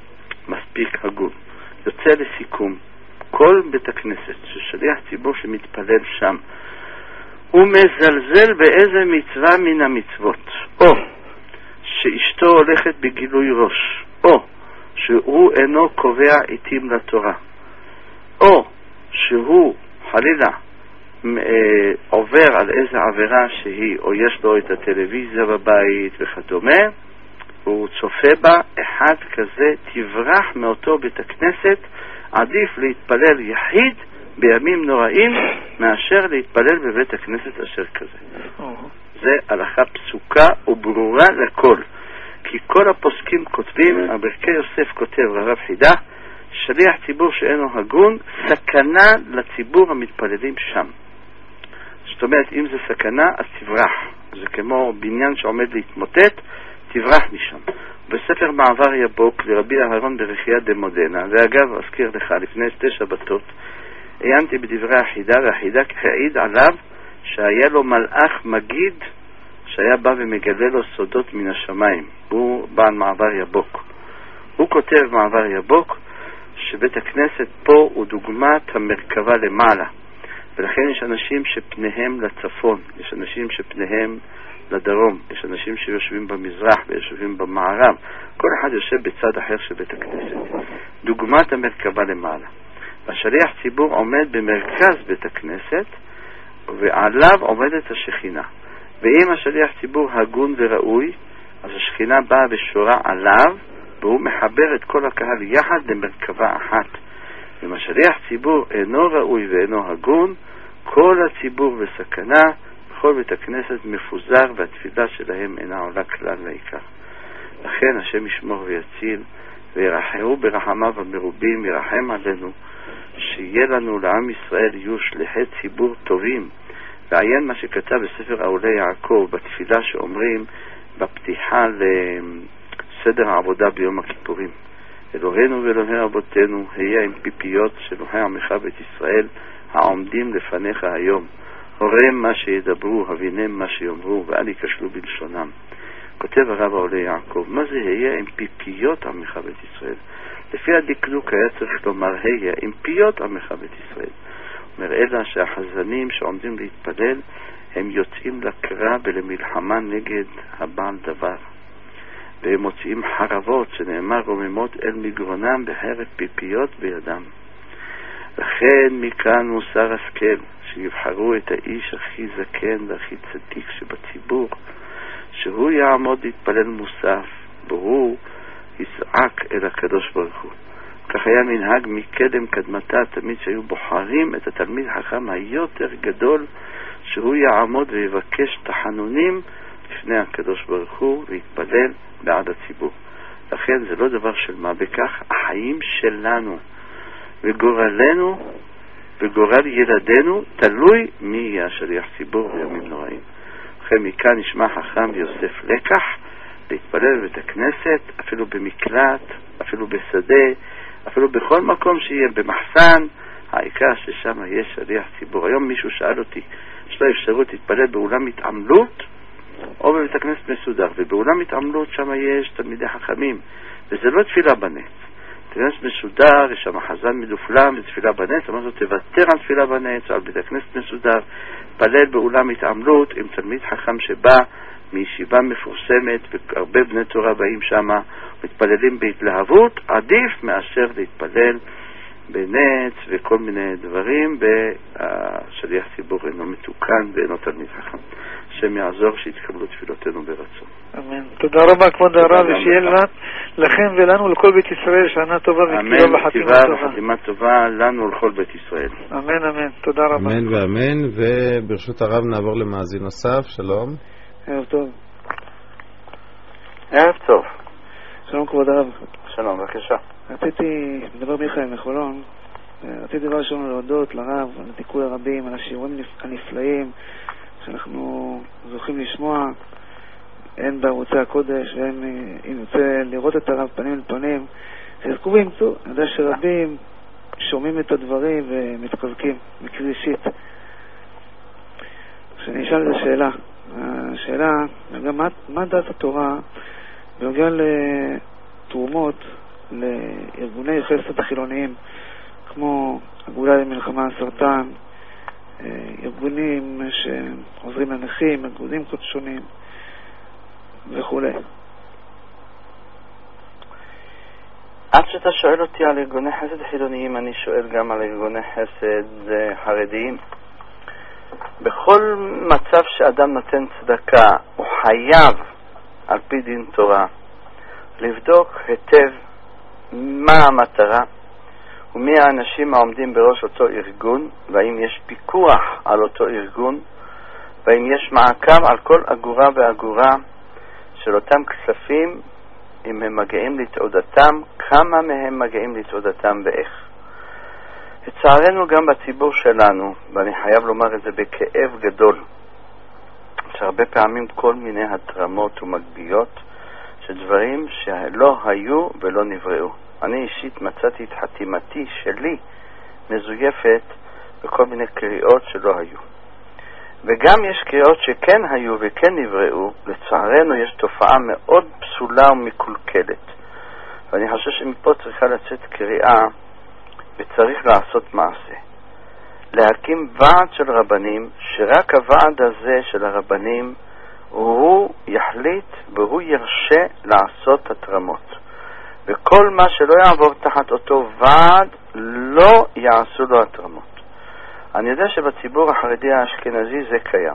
מספיק הגון. יוצא לסיכום, כל בית הכנסת ששליח ציבור שמתפלל שם, הוא מזלזל באיזה מצווה מן המצוות, או שאשתו הולכת בגילוי ראש, או שהוא אינו קובע עיתים לתורה, או שהוא חלילה עובר על איזה עבירה שהיא, או יש לו את הטלוויזיה בבית וכדומה, הוא צופה בה, אחד כזה תברח מאותו בית הכנסת. עדיף להתפלל יחיד בימים נוראים מאשר להתפלל בבית הכנסת אשר כזה. זה הלכה פסוקה וברורה לכל, כי כל הפוסקים כותבים, הברכי יוסף כותב רב חידה, שליח ציבור שאינו הגון, סכנה לציבור המתפללים שם. זאת אומרת, אם זה סכנה, אז תברח. זה כמו בניין שעומד להתמוטט, תברח משם. בספר מעבר יבוק לרבי אהרון ברכיה דמודנה, ואגב, אזכיר לך, לפני שתי שבתות, עיינתי בדברי החידה, והחידה העיד עליו שהיה לו מלאך מגיד, שהיה בא ומגלה לו סודות מן השמיים. הוא בעל מעבר יבוק. הוא כותב מעבר יבוק, שבית הכנסת פה הוא דוגמת המרכבה למעלה. ולכן יש אנשים שפניהם לצפון, יש אנשים שפניהם לדרום, יש אנשים שיושבים במזרח ויושבים במערב, כל אחד יושב בצד אחר של בית הכנסת. דוגמת המרכבה למעלה. השליח ציבור עומד במרכז בית הכנסת, ועליו עומדת השכינה. ואם השליח ציבור הגון וראוי, אז השכינה באה ושורה עליו, והוא מחבר את כל הקהל יחד למרכבה אחת. אם השליח ציבור אינו ראוי ואינו הגון, כל הציבור בסכנה, בכל בית הכנסת מפוזר, והתפילה שלהם אינה עולה כלל לעיקר. לכן השם ישמור ויציל, וירחמו ברחמיו המרובים, ירחם עלינו, שיהיה לנו לעם ישראל יהיו שליחי ציבור טובים. ועיין מה שכתב בספר העולה יעקב בתפילה שאומרים בפתיחה לסדר העבודה ביום הכיפורים. אלוהינו ואלוהי אבותינו, היה עם פיפיות של אלוהי עמך בית ישראל העומדים לפניך היום. הורם מה שידברו, הבינם מה שיאמרו, ואל ייכשלו בלשונם. כותב הרב העולה יעקב, מה זה היה עם פיפיות עמך בית ישראל? לפי הדקדוק היה צריך לומר היה עם פיות עמך בית ישראל. אומר אלא שהחזנים שעומדים להתפלל הם יוצאים לקרב ולמלחמה נגד הבעל דבר, והם מוציאים חרבות שנאמר רוממות אל מגרונם בהרף פיפיות בידם. לכן מכאן מוסר השכל שיבחרו את האיש הכי זקן והכי צדיק שבציבור, שהוא יעמוד להתפלל מוסף והוא יזעק אל הקדוש ברוך הוא. כך היה מנהג מקדם קדמתה, תמיד שהיו בוחרים את התלמיד החכם היותר גדול שהוא יעמוד ויבקש תחנונים לפני הקדוש ברוך הוא ויתפלל בעד הציבור. לכן זה לא דבר של מה בכך, החיים שלנו וגורלנו וגורל ילדינו תלוי מי יהיה השליח ציבור בימים נוראים. לכן מכאן נשמע חכם ויוסף לקח להתפלל בבית הכנסת, אפילו במקלט, אפילו בשדה, אפילו בכל מקום שיהיה, במחסן, העיקר ששם יש שליח ציבור. היום מישהו שאל אותי, יש לו אפשרות להתפלל באולם התעמלות או בבית הכנסת מסודר, ובאולם התעמלות שם יש תלמידי חכמים, וזה לא תפילה בנץ. תפילת מסודר, יש שם חזן מדופלם ותפילה בנץ, אמר זאת תוותר על תפילה בנץ, על בית הכנסת מסודר, פלל באולם התעמלות עם תלמיד חכם שבא מישיבה מפורסמת, והרבה בני תורה באים שם, מתפללים בהתלהבות, עדיף מאשר להתפלל בנץ וכל מיני דברים, והשליח ציבור אינו מתוקן ואינו תלמיד חכם. השם יעזור שיתקבלו תפילותינו ברצון. אמן. תודה רבה כבוד הרב, ושיהיה לכם ולנו ולכל בית ישראל שנה טובה וקריאה וחתימה טובה. אמן, וחתימה טובה לנו ולכל בית ישראל. אמן, אמן. תודה רבה. אמן ואמן. וברשות הרב נעבור למאזין נוסף. שלום. ערב טוב. ערב טוב. שלום כבוד הרב. שלום, בבקשה. רציתי לדבר מיכאל מחולון. רציתי דבר ראשון להודות לרב על התיקוי הרבים, על השיעורים הנפלאים שאנחנו זוכים לשמוע, הן בערוצי הקודש והן אם יוצא לראות את הרב פנים אל פנים, שיזכו וימצאו. אני יודע שרבים שומעים את הדברים ומתחזקים מקרי אישית. כשאני אשאל את השאלה, השאלה גם מה, מה דעת התורה בנוגע לתרומות לארגוני חסד חילוניים כמו אגודה למלחמה הסרטן, ארגונים שעוזרים לנכים, ארגונים שונים וכו'. עד שאתה שואל אותי על ארגוני חסד חילוניים, אני שואל גם על ארגוני חסד חרדיים. בכל מצב שאדם נותן צדקה הוא חייב על פי דין תורה לבדוק היטב מה המטרה ומי האנשים העומדים בראש אותו ארגון, והאם יש פיקוח על אותו ארגון, והאם יש מעקב על כל אגורה ואגורה של אותם כספים, אם הם מגיעים לתעודתם, כמה מהם מגיעים לתעודתם ואיך. לצערנו גם בציבור שלנו, ואני חייב לומר את זה בכאב גדול, שהרבה פעמים כל מיני התרמות ומגביות של דברים שלא היו ולא נבראו. אני אישית מצאתי את חתימתי שלי מזויפת בכל מיני קריאות שלא היו. וגם יש קריאות שכן היו וכן נבראו. לצערנו יש תופעה מאוד פסולה ומקולקלת. ואני חושב שמפה צריכה לצאת קריאה וצריך לעשות מעשה. להקים ועד של רבנים, שרק הוועד הזה של הרבנים הוא יחליט והוא ירשה לעשות התרמות. וכל מה שלא יעבור תחת אותו ועד לא יעשו לו התרמות. אני יודע שבציבור החרדי האשכנזי זה קיים.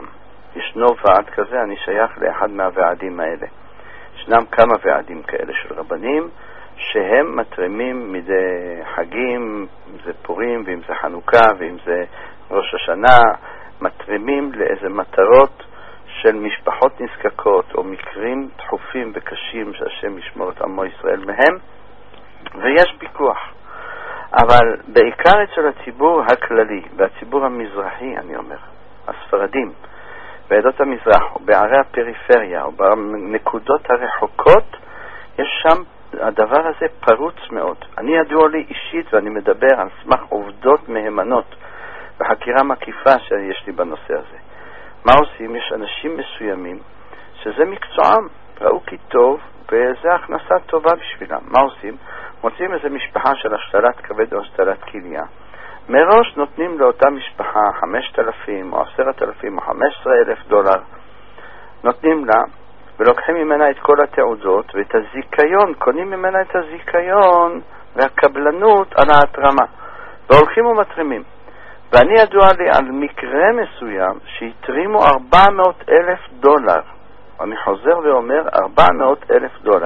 ישנו ועד כזה, אני שייך לאחד מהוועדים האלה. ישנם כמה ועדים כאלה של רבנים, שהם מתרימים מדי חגים, אם זה פורים, ואם זה חנוכה, ואם זה ראש השנה, מתרימים לאיזה מטרות של משפחות נזקקות, או מקרים דחופים וקשים שהשם ישמור את עמו ישראל מהם, ויש פיקוח. אבל בעיקר אצל הציבור הכללי, והציבור המזרחי, אני אומר, הספרדים, בעדות המזרח, או בערי הפריפריה, או בנקודות הרחוקות, יש שם הדבר הזה פרוץ מאוד. אני ידוע לי אישית, ואני מדבר על סמך עובדות מהימנות וחקירה מקיפה שיש לי בנושא הזה. מה עושים? יש אנשים מסוימים שזה מקצועם, ראו כי טוב, וזה הכנסה טובה בשבילם. מה עושים? מוצאים איזו משפחה של השתלת כבד או השתלת כליה. מראש נותנים לאותה משפחה חמשת אלפים או עשרת אלפים או חמישה עשר אלף דולר. נותנים לה, ולוקחים ממנה את כל התעודות ואת הזיקיון, קונים ממנה את הזיקיון והקבלנות על ההתרמה, והולכים ומתרימים. ואני ידוע לי על מקרה מסוים שהתרימו ארבע מאות אלף דולר. אני חוזר ואומר ארבע מאות אלף דולר,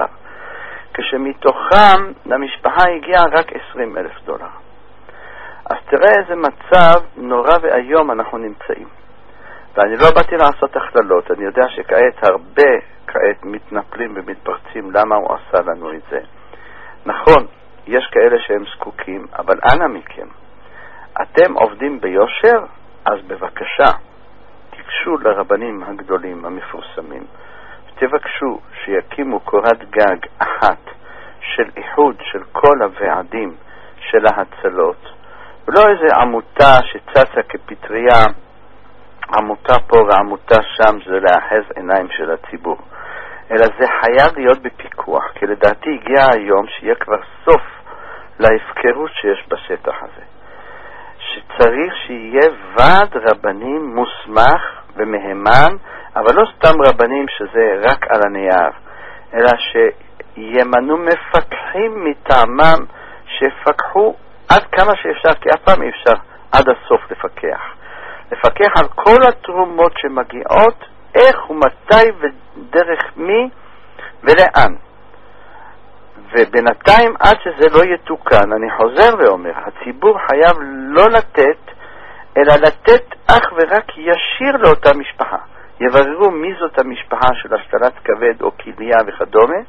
כשמתוכם למשפחה הגיע רק עשרים אלף דולר. אז תראה איזה מצב נורא והיום אנחנו נמצאים. ואני לא באתי לעשות הכללות, אני יודע שכעת הרבה כעת מתנפלים ומתפרצים למה הוא עשה לנו את זה. נכון, יש כאלה שהם זקוקים, אבל אנא מכם, אתם עובדים ביושר, אז בבקשה, תיגשו לרבנים הגדולים המפורסמים, ותבקשו שיקימו קורת גג אחת של איחוד של כל הוועדים של ההצלות, ולא איזה עמותה שצצה כפטריה, עמותה פה ועמותה שם, זה לאחז עיניים של הציבור, אלא זה חייב להיות בפיקוח, כי לדעתי הגיע היום שיהיה כבר סוף להפקרות שיש בשטח הזה, שצריך שיהיה ועד רבנים מוסמך ומהימן, אבל לא סתם רבנים שזה רק על הנייר, אלא שימנו מפקחים מטעמם שיפקחו עד כמה שאפשר, כי אף פעם אי אפשר עד הסוף לפקח. לפקח על כל התרומות שמגיעות, איך ומתי ודרך מי ולאן. ובינתיים עד שזה לא יתוקן, אני חוזר ואומר, הציבור חייב לא לתת, אלא לתת אך ורק ישיר לאותה משפחה. יבררו מי זאת המשפחה של השתלת כבד או כליה וכדומה,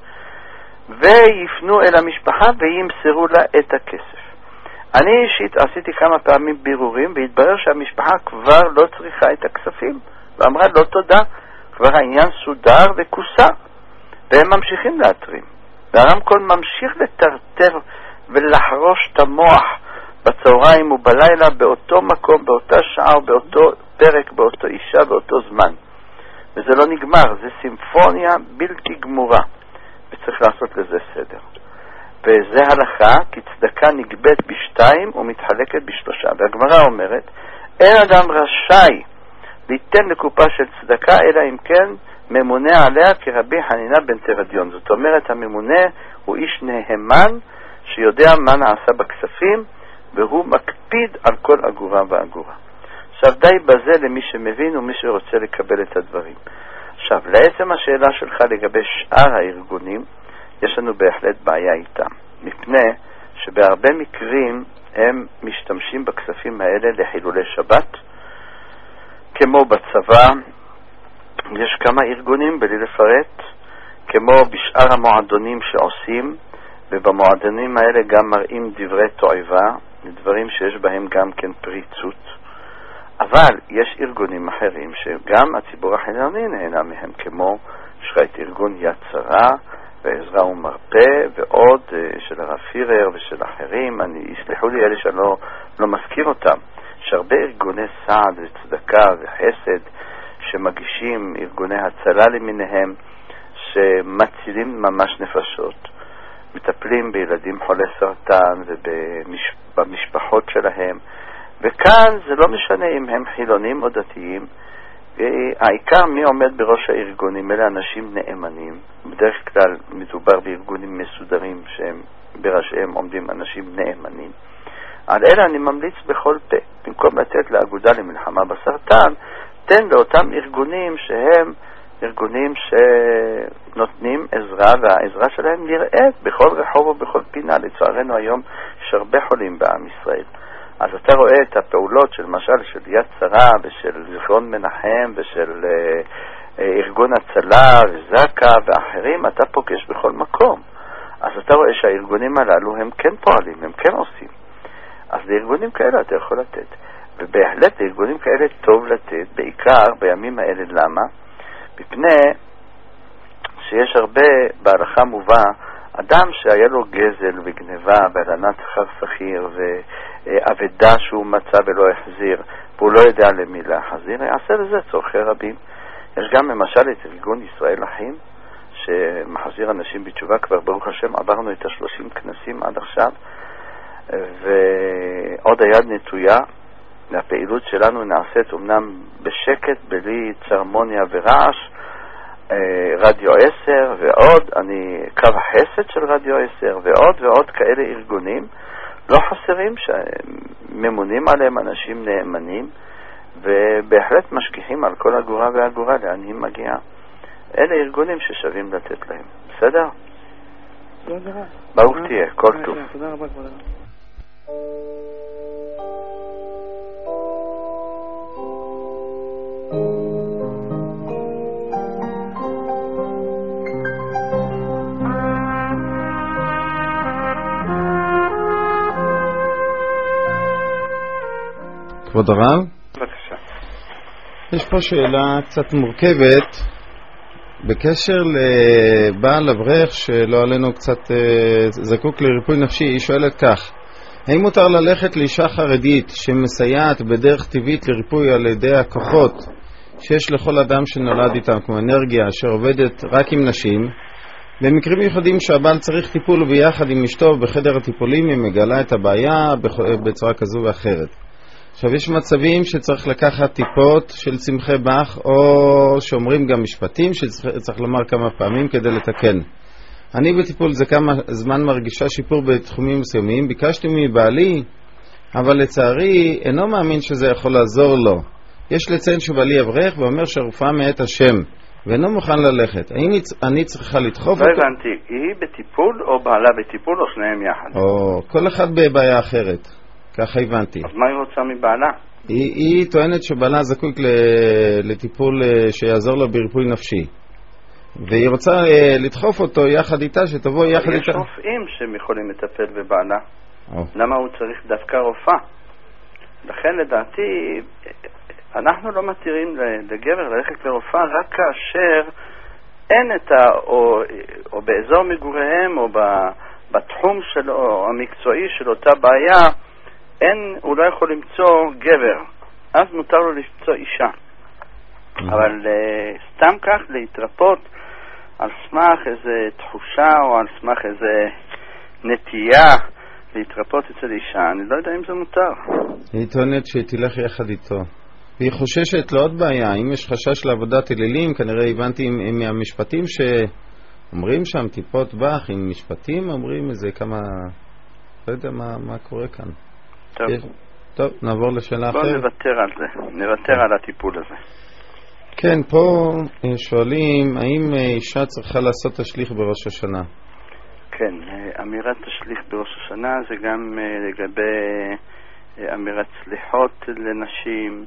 ויפנו אל המשפחה וימסרו לה את הכסף. אני אישית עשיתי כמה פעמים בירורים, והתברר שהמשפחה כבר לא צריכה את הכספים, ואמרה לא תודה, כבר העניין סודר וכוסה, והם ממשיכים להתרים. והרמקול ממשיך לטרטר ולחרוש את המוח בצהריים ובלילה באותו מקום, באותה שעה, באותו פרק, באותו אישה, באותו זמן. וזה לא נגמר, זה סימפוניה בלתי גמורה, וצריך לעשות לזה סדר. וזה הלכה, כי צדקה נגבית בשתיים ומתחלקת בשלושה. והגמרא אומרת, אין אדם רשאי ליתן לקופה של צדקה, אלא אם כן ממונה עליה כרבי חנינה בן תרדיון. זאת אומרת, הממונה הוא איש נהמן שיודע מה נעשה בכספים, והוא מקפיד על כל אגורה ואגורה. עכשיו, די בזה למי שמבין ומי שרוצה לקבל את הדברים. עכשיו, לעצם השאלה שלך לגבי שאר הארגונים, יש לנו בהחלט בעיה איתם, מפני שבהרבה מקרים הם משתמשים בכספים האלה לחילולי שבת, כמו בצבא, יש כמה ארגונים בלי לפרט, כמו בשאר המועדונים שעושים, ובמועדונים האלה גם מראים דברי תועבה, דברים שיש בהם גם כן פריצות. אבל יש ארגונים אחרים שגם הציבור החילוני נהנה מהם, כמו שחית ארגון יד שרה ועזרה ומרפא ועוד של הרב פירר ושל אחרים. אני יסלחו לי אלה שלא לא מזכיר אותם. יש הרבה ארגוני סעד וצדקה וחסד שמגישים, ארגוני הצלה למיניהם, שמצילים ממש נפשות, מטפלים בילדים חולי סרטן ובמשפחות שלהם. וכאן זה לא משנה אם הם חילונים או דתיים, העיקר מי עומד בראש הארגונים. אלה אנשים נאמנים, בדרך כלל מדובר בארגונים מסודרים שהם בראשיהם עומדים אנשים נאמנים. על אלה אני ממליץ בכל פה, במקום לתת לאגודה למלחמה בסרטן, ניתן לאותם ארגונים שהם ארגונים שנותנים עזרה, והעזרה שלהם נראית בכל רחוב ובכל פינה. לצערנו היום יש הרבה חולים בעם ישראל. אז אתה רואה את הפעולות של למשל של יד שרה ושל זיכרון מנחם ושל אה, אה, ארגון הצלה וזקה ואחרים, אתה פוגש בכל מקום. אז אתה רואה שהארגונים הללו הם כן פועלים, הם כן עושים. אז לארגונים כאלה אתה יכול לתת. ובהחלט לארגונים כאלה טוב לתת, בעיקר בימים האלה. למה? מפני שיש הרבה בהלכה מובא אדם שהיה לו גזל וגניבה והלנת אחר שכיר ועבדה שהוא מצא ולא החזיר והוא לא יודע למי להחזיר, יעשה לזה צורכי רבים. יש גם למשל את ארגון ישראל אחים שמחזיר אנשים בתשובה. כבר ברוך השם עברנו את השלושים כנסים עד עכשיו, ועוד היד נטויה. והפעילות שלנו נעשית אמנם בשקט, בלי צרמוניה ורעש. רדיו עשר ועוד, אני קו החסד של רדיו עשר ועוד ועוד כאלה ארגונים לא חסרים שממונים עליהם אנשים נאמנים ובהחלט משגיחים על כל אגורה ואגורה לאן היא מגיעה. אלה ארגונים ששווים לתת להם. בסדר? ברוך תהיה, כל טוב. תודה רבה כבוד הרב. כבוד הרב, בבקשה. יש פה שאלה קצת מורכבת בקשר לבעל אברך שלא עלינו קצת זקוק לריפוי נפשי. היא שואלת כך: האם מותר ללכת לאישה חרדית שמסייעת בדרך טבעית לריפוי על ידי הכוחות שיש לכל אדם שנולד איתם, כמו אנרגיה שעובדת רק עם נשים, במקרים מיוחדים שהבעל צריך טיפול ביחד עם אשתו בחדר הטיפולים היא מגלה את הבעיה בצורה כזו ואחרת? עכשיו, יש מצבים שצריך לקחת טיפות של צמחי בח, או שאומרים גם משפטים שצריך לומר כמה פעמים כדי לתקן. אני בטיפול זה כמה זמן מרגישה שיפור בתחומים מסוימים. ביקשתי מבעלי, אבל לצערי אינו מאמין שזה יכול לעזור לו. יש לציין שבעלי אברך ואומר שהרופאה מאת השם, ואינו מוכן ללכת. האם אני צריכה לדחוף לא אותו? לא הבנתי, היא בטיפול או בעלה בטיפול או שניהם יחד? או כל אחד בבעיה אחרת. ככה הבנתי. אז מה היא רוצה מבעלה? היא, היא טוענת שבעלה זקוק לטיפול שיעזור לו בריפוי נפשי, והיא רוצה לדחוף אותו יחד איתה, שתבוא יחד איתה. יש רופאים שהם יכולים לטפל בבעלה. או. למה הוא צריך דווקא רופאה? לכן לדעתי אנחנו לא מתירים לגבר ללכת לרופאה רק כאשר אין את ה... או, או באזור מגוריהם או בתחום של, או המקצועי של אותה בעיה אין, הוא לא יכול למצוא גבר, אז מותר לו למצוא אישה. Mm-hmm. אבל uh, סתם כך להתרפות על סמך איזה תחושה או על סמך איזה נטייה להתרפות אצל אישה, אני לא יודע אם זה מותר. היא טוענת שהיא תלך יחד איתו, והיא חוששת לעוד בעיה. אם יש חשש לעבודת אלילים, כנראה הבנתי מהמשפטים שאומרים שם טיפות בח, עם משפטים אומרים איזה כמה, לא יודע מה, מה קורה כאן. טוב. טוב, נעבור לשאלה בוא אחרת. בוא נוותר על זה, נוותר על הטיפול הזה. כן, פה שואלים, האם אישה צריכה לעשות תשליך בראש השנה? כן, אמירת תשליך בראש השנה זה גם לגבי אמירת סליחות לנשים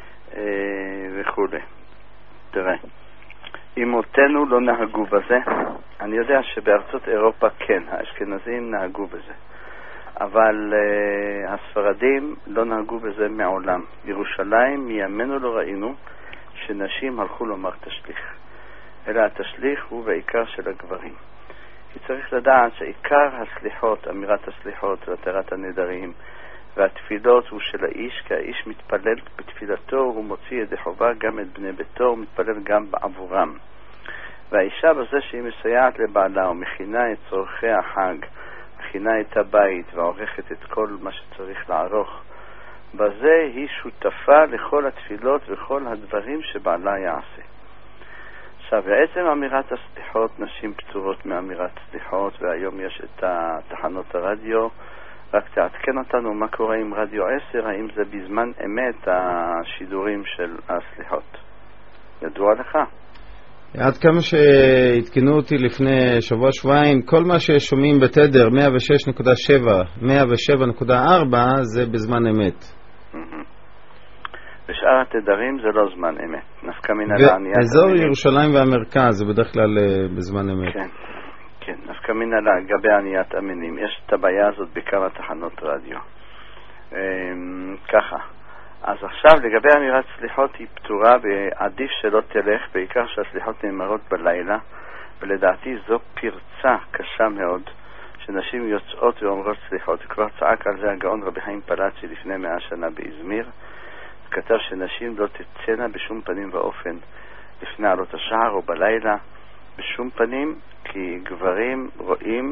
וכו'. תראה, אמותינו לא נהגו בזה. אני יודע שבארצות אירופה כן, האשכנזים נהגו בזה. אבל uh, הספרדים לא נהגו בזה מעולם. בירושלים מימינו לא ראינו שנשים הלכו לומר תשליך, אלא התשליך הוא בעיקר של הגברים. כי צריך לדעת שעיקר הסליחות, אמירת הסליחות והתרת הנדרים והתפילות הוא של האיש, כי האיש מתפלל בתפילתו, הוא מוציא ידי חובה גם את בני ביתו, הוא מתפלל גם בעבורם. והאישה בזה שהיא מסייעת לבעלה ומכינה את צורכי החג, מכינה את הבית ועורכת את כל מה שצריך לערוך, בזה היא שותפה לכל התפילות וכל הדברים שבעלה יעשה. עכשיו, בעצם אמירת הסליחות, נשים פטורות מאמירת סליחות, והיום יש את תחנות הרדיו רק תעדכן אותנו מה קורה עם רדיו עשר, האם זה בזמן אמת השידורים של הסליחות? ידוע לך? עד כמה שהתקנו אותי לפני שבוע שבועיים, כל מה ששומעים בתדר מאה ושש נקודה שבע, מאה ושבע נקודה ארבע זה בזמן אמת. בשאר התדרים זה לא זמן אמת. נפקא מן לעניית אזור ירושלים והמרכז זה בדרך כלל בזמן אמת. כן, כן. נפקא מן לגבי עניית אמינים. יש את הבעיה הזאת בכמה תחנות רדיו. ככה. אז עכשיו לגבי אמירת סליחות היא פתורה ועדיף שלא תלך, בעיקר שהסליחות נאמרות בלילה, ולדעתי זו פרצה קשה מאוד שנשים יוצאות ואומרות סליחות. כבר צעק על זה הגאון רבי חיים פלאצ'י לפני מאה שנה באזמיר, כתב שנשים לא תצאנה בשום פנים ואופן לפני עלות השער או בלילה, בשום פנים, כי גברים רואים,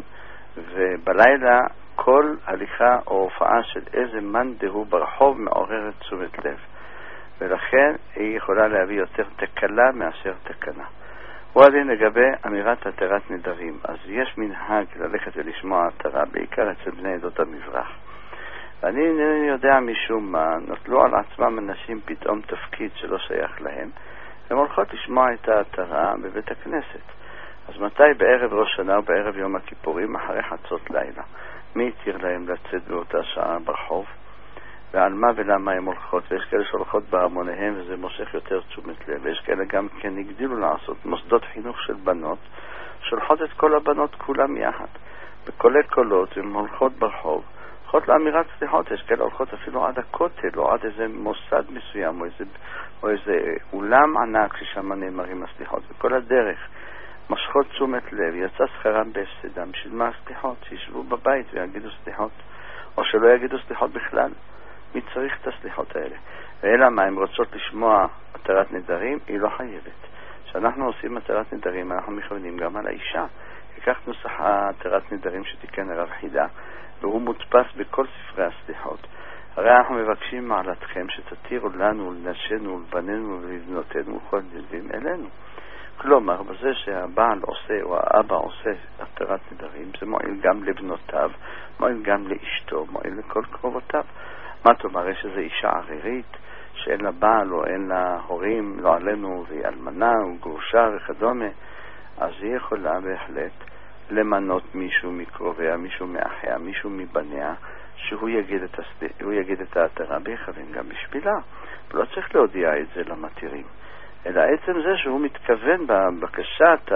ובלילה כל הליכה או הופעה של איזה מן דהו ברחוב מעוררת תשומת לב, ולכן היא יכולה להביא יותר תקלה מאשר תקנה. הוא עדין לגבי אמירת התרת נדרים. אז יש מנהג ללכת ולשמוע התרה, בעיקר אצל בני עדות המזרח. ואני אינני יודע משום מה, נוטלו על עצמם אנשים פתאום תפקיד שלא שייך להם, הם הולכות לשמוע את התרה בבית הכנסת. אז מתי? בערב ראש שנה או בערב יום הכיפורים, אחרי חצות לילה. מי יתיר להם לצאת באותה שעה ברחוב? ועל מה ולמה הם הולכות? ויש כאלה שהולכות בהמוניהם וזה מושך יותר תשומת לב. ויש כאלה גם כן הגדילו לעשות מוסדות חינוך של בנות, שולחות את כל הבנות כולם יחד. בקולי קולות הם הולכות ברחוב, הולכות לאמירת סליחות. יש כאלה הולכות אפילו עד הכותל או עד איזה מוסד מסוים או איזה, או איזה אולם ענק ששם נאמרים הסליחות. וכל הדרך משכות תשומת לב, יצא שכרם בהפסדם. בשביל מה הסליחות? שישבו בבית ויגידו סליחות, או שלא יגידו סליחות בכלל. מי צריך את הסליחות האלה? ואלה מה, הם רוצות לשמוע התרת נדרים, היא לא חייבת. כשאנחנו עושים התרת נדרים, אנחנו מכוונים גם על האישה. כך נוסח התרת נדרים שתיקן הרב חידה, והוא מודפס בכל ספרי הסליחות. הרי אנחנו מבקשים מעלתכם שתתירו לנו, לנשינו, לבנינו ולבנותינו וכל נלווים אלינו. כלומר, בזה שהבעל עושה או האבא עושה התרת נדרים, זה מועיל גם לבנותיו, מועיל גם לאשתו, מועיל לכל קרובותיו. מה תאמר, יש איזו אישה ערירית שאין לה בעל או אין לה הורים, לא עלינו, והיא אלמנה או גרושה וכדומה, אז היא יכולה בהחלט למנות מישהו מקרוביה, מישהו מאחיה, מישהו מבניה, שהוא יגיד את, הסל... הוא יגיד את ההתרה ביחדים גם בשבילה. לא צריך להודיע את זה למתירים, אלא עצם זה שהוא מתכוון בבקשת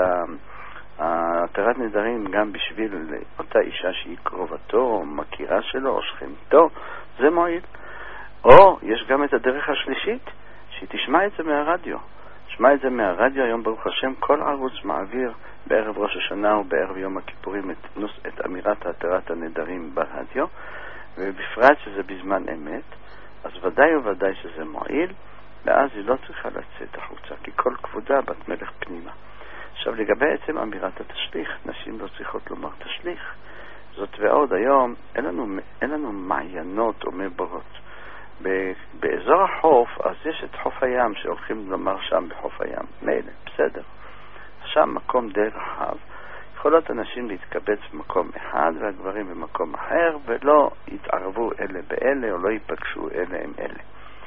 התרת נדרים גם בשביל אותה אישה שהיא קרובתו או מכירה שלו או שכנתו, זה מועיל. או יש גם את הדרך השלישית, שהיא תשמע את זה מהרדיו. תשמע את זה מהרדיו. היום ברוך השם כל ערוץ מעביר בערב ראש השנה או בערב יום הכיפורים את, נוס, את אמירת התרת הנדרים ברדיו, ובפרט שזה בזמן אמת, אז ודאי וודאי שזה מועיל, ואז היא לא צריכה לצאת החוצה, כי כל כבודה בת מלך פנימה. עכשיו לגבי עצם אמירת התשליך, נשים לא צריכות לומר תשליך. זאת ועוד, היום אין לנו, אין לנו מעיינות או מבורות. באזור החוף, אז יש את חוף הים שהולכים לומר שם בחוף הים. מילא, בסדר. שם מקום די רחב. יכולות אנשים להתקבץ במקום אחד והגברים במקום אחר, ולא יתערבו אלה באלה או לא ייפגשו אלה עם אלה.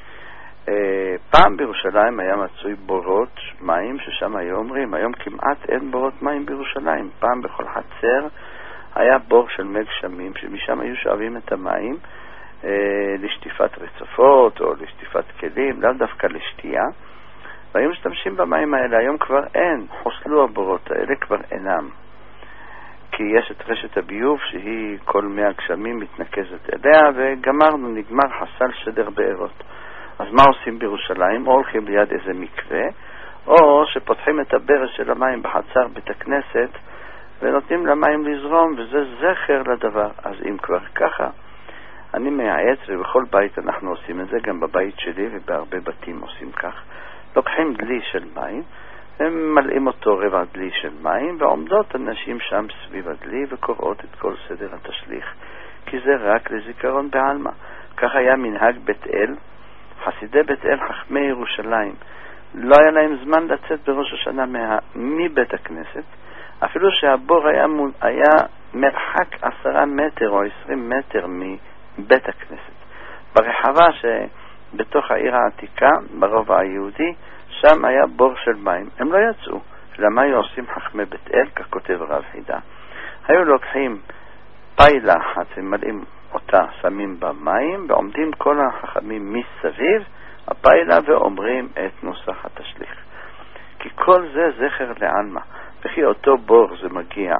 פעם בירושלים היה מצוי בורות מים, ששם היו אומרים, היום כמעט אין בורות מים בירושלים. פעם בכל חצר היה בור של מי גשמים, שמשם היו שואבים את המים לשטיפת רצפות או לשטיפת כלים, לאו דווקא לשתייה, והיו משתמשים במים האלה. היום כבר אין, חוסלו הבורות האלה, כבר אינם, כי יש את רשת הביוב שהיא כל מי הגשמים מתנקזת אליה, וגמרנו, נגמר, חסל שדר בארות. אז מה עושים בירושלים? או הולכים ליד איזה מקווה, או שפותחים את הברז של המים בחצר בית הכנסת ונותנים למים לזרום, וזה זכר לדבר. אז אם כבר ככה, אני מייעץ, ובכל בית אנחנו עושים את זה, גם בבית שלי ובהרבה בתים עושים כך. לוקחים דלי של מים, הם מלאים אותו רבע דלי של מים, ועומדות אנשים שם סביב הדלי וקוראות את כל סדר התשליך, כי זה רק לזיכרון בעלמא. כך היה מנהג בית אל. חסידי בית אל, חכמי ירושלים, לא היה להם זמן לצאת בראש השנה מה... מבית הכנסת, אפילו שהבור היה, מול... היה מרחק עשרה מטר או עשרים מטר מבית הכנסת. ברחבה שבתוך העיר העתיקה, ברובע היהודי, שם היה בור של מים. הם לא יצאו. למה היו עושים חכמי בית אל, כך כותב רב חידה? היו לוקחים פיילה אחת ומלאים אותה, שמים במים, ועומדים כל החכמים מסביב הפיילה ואומרים את נוסח התשליך. כי כל זה זכר לעלמא. וכי אותו בור זה מגיע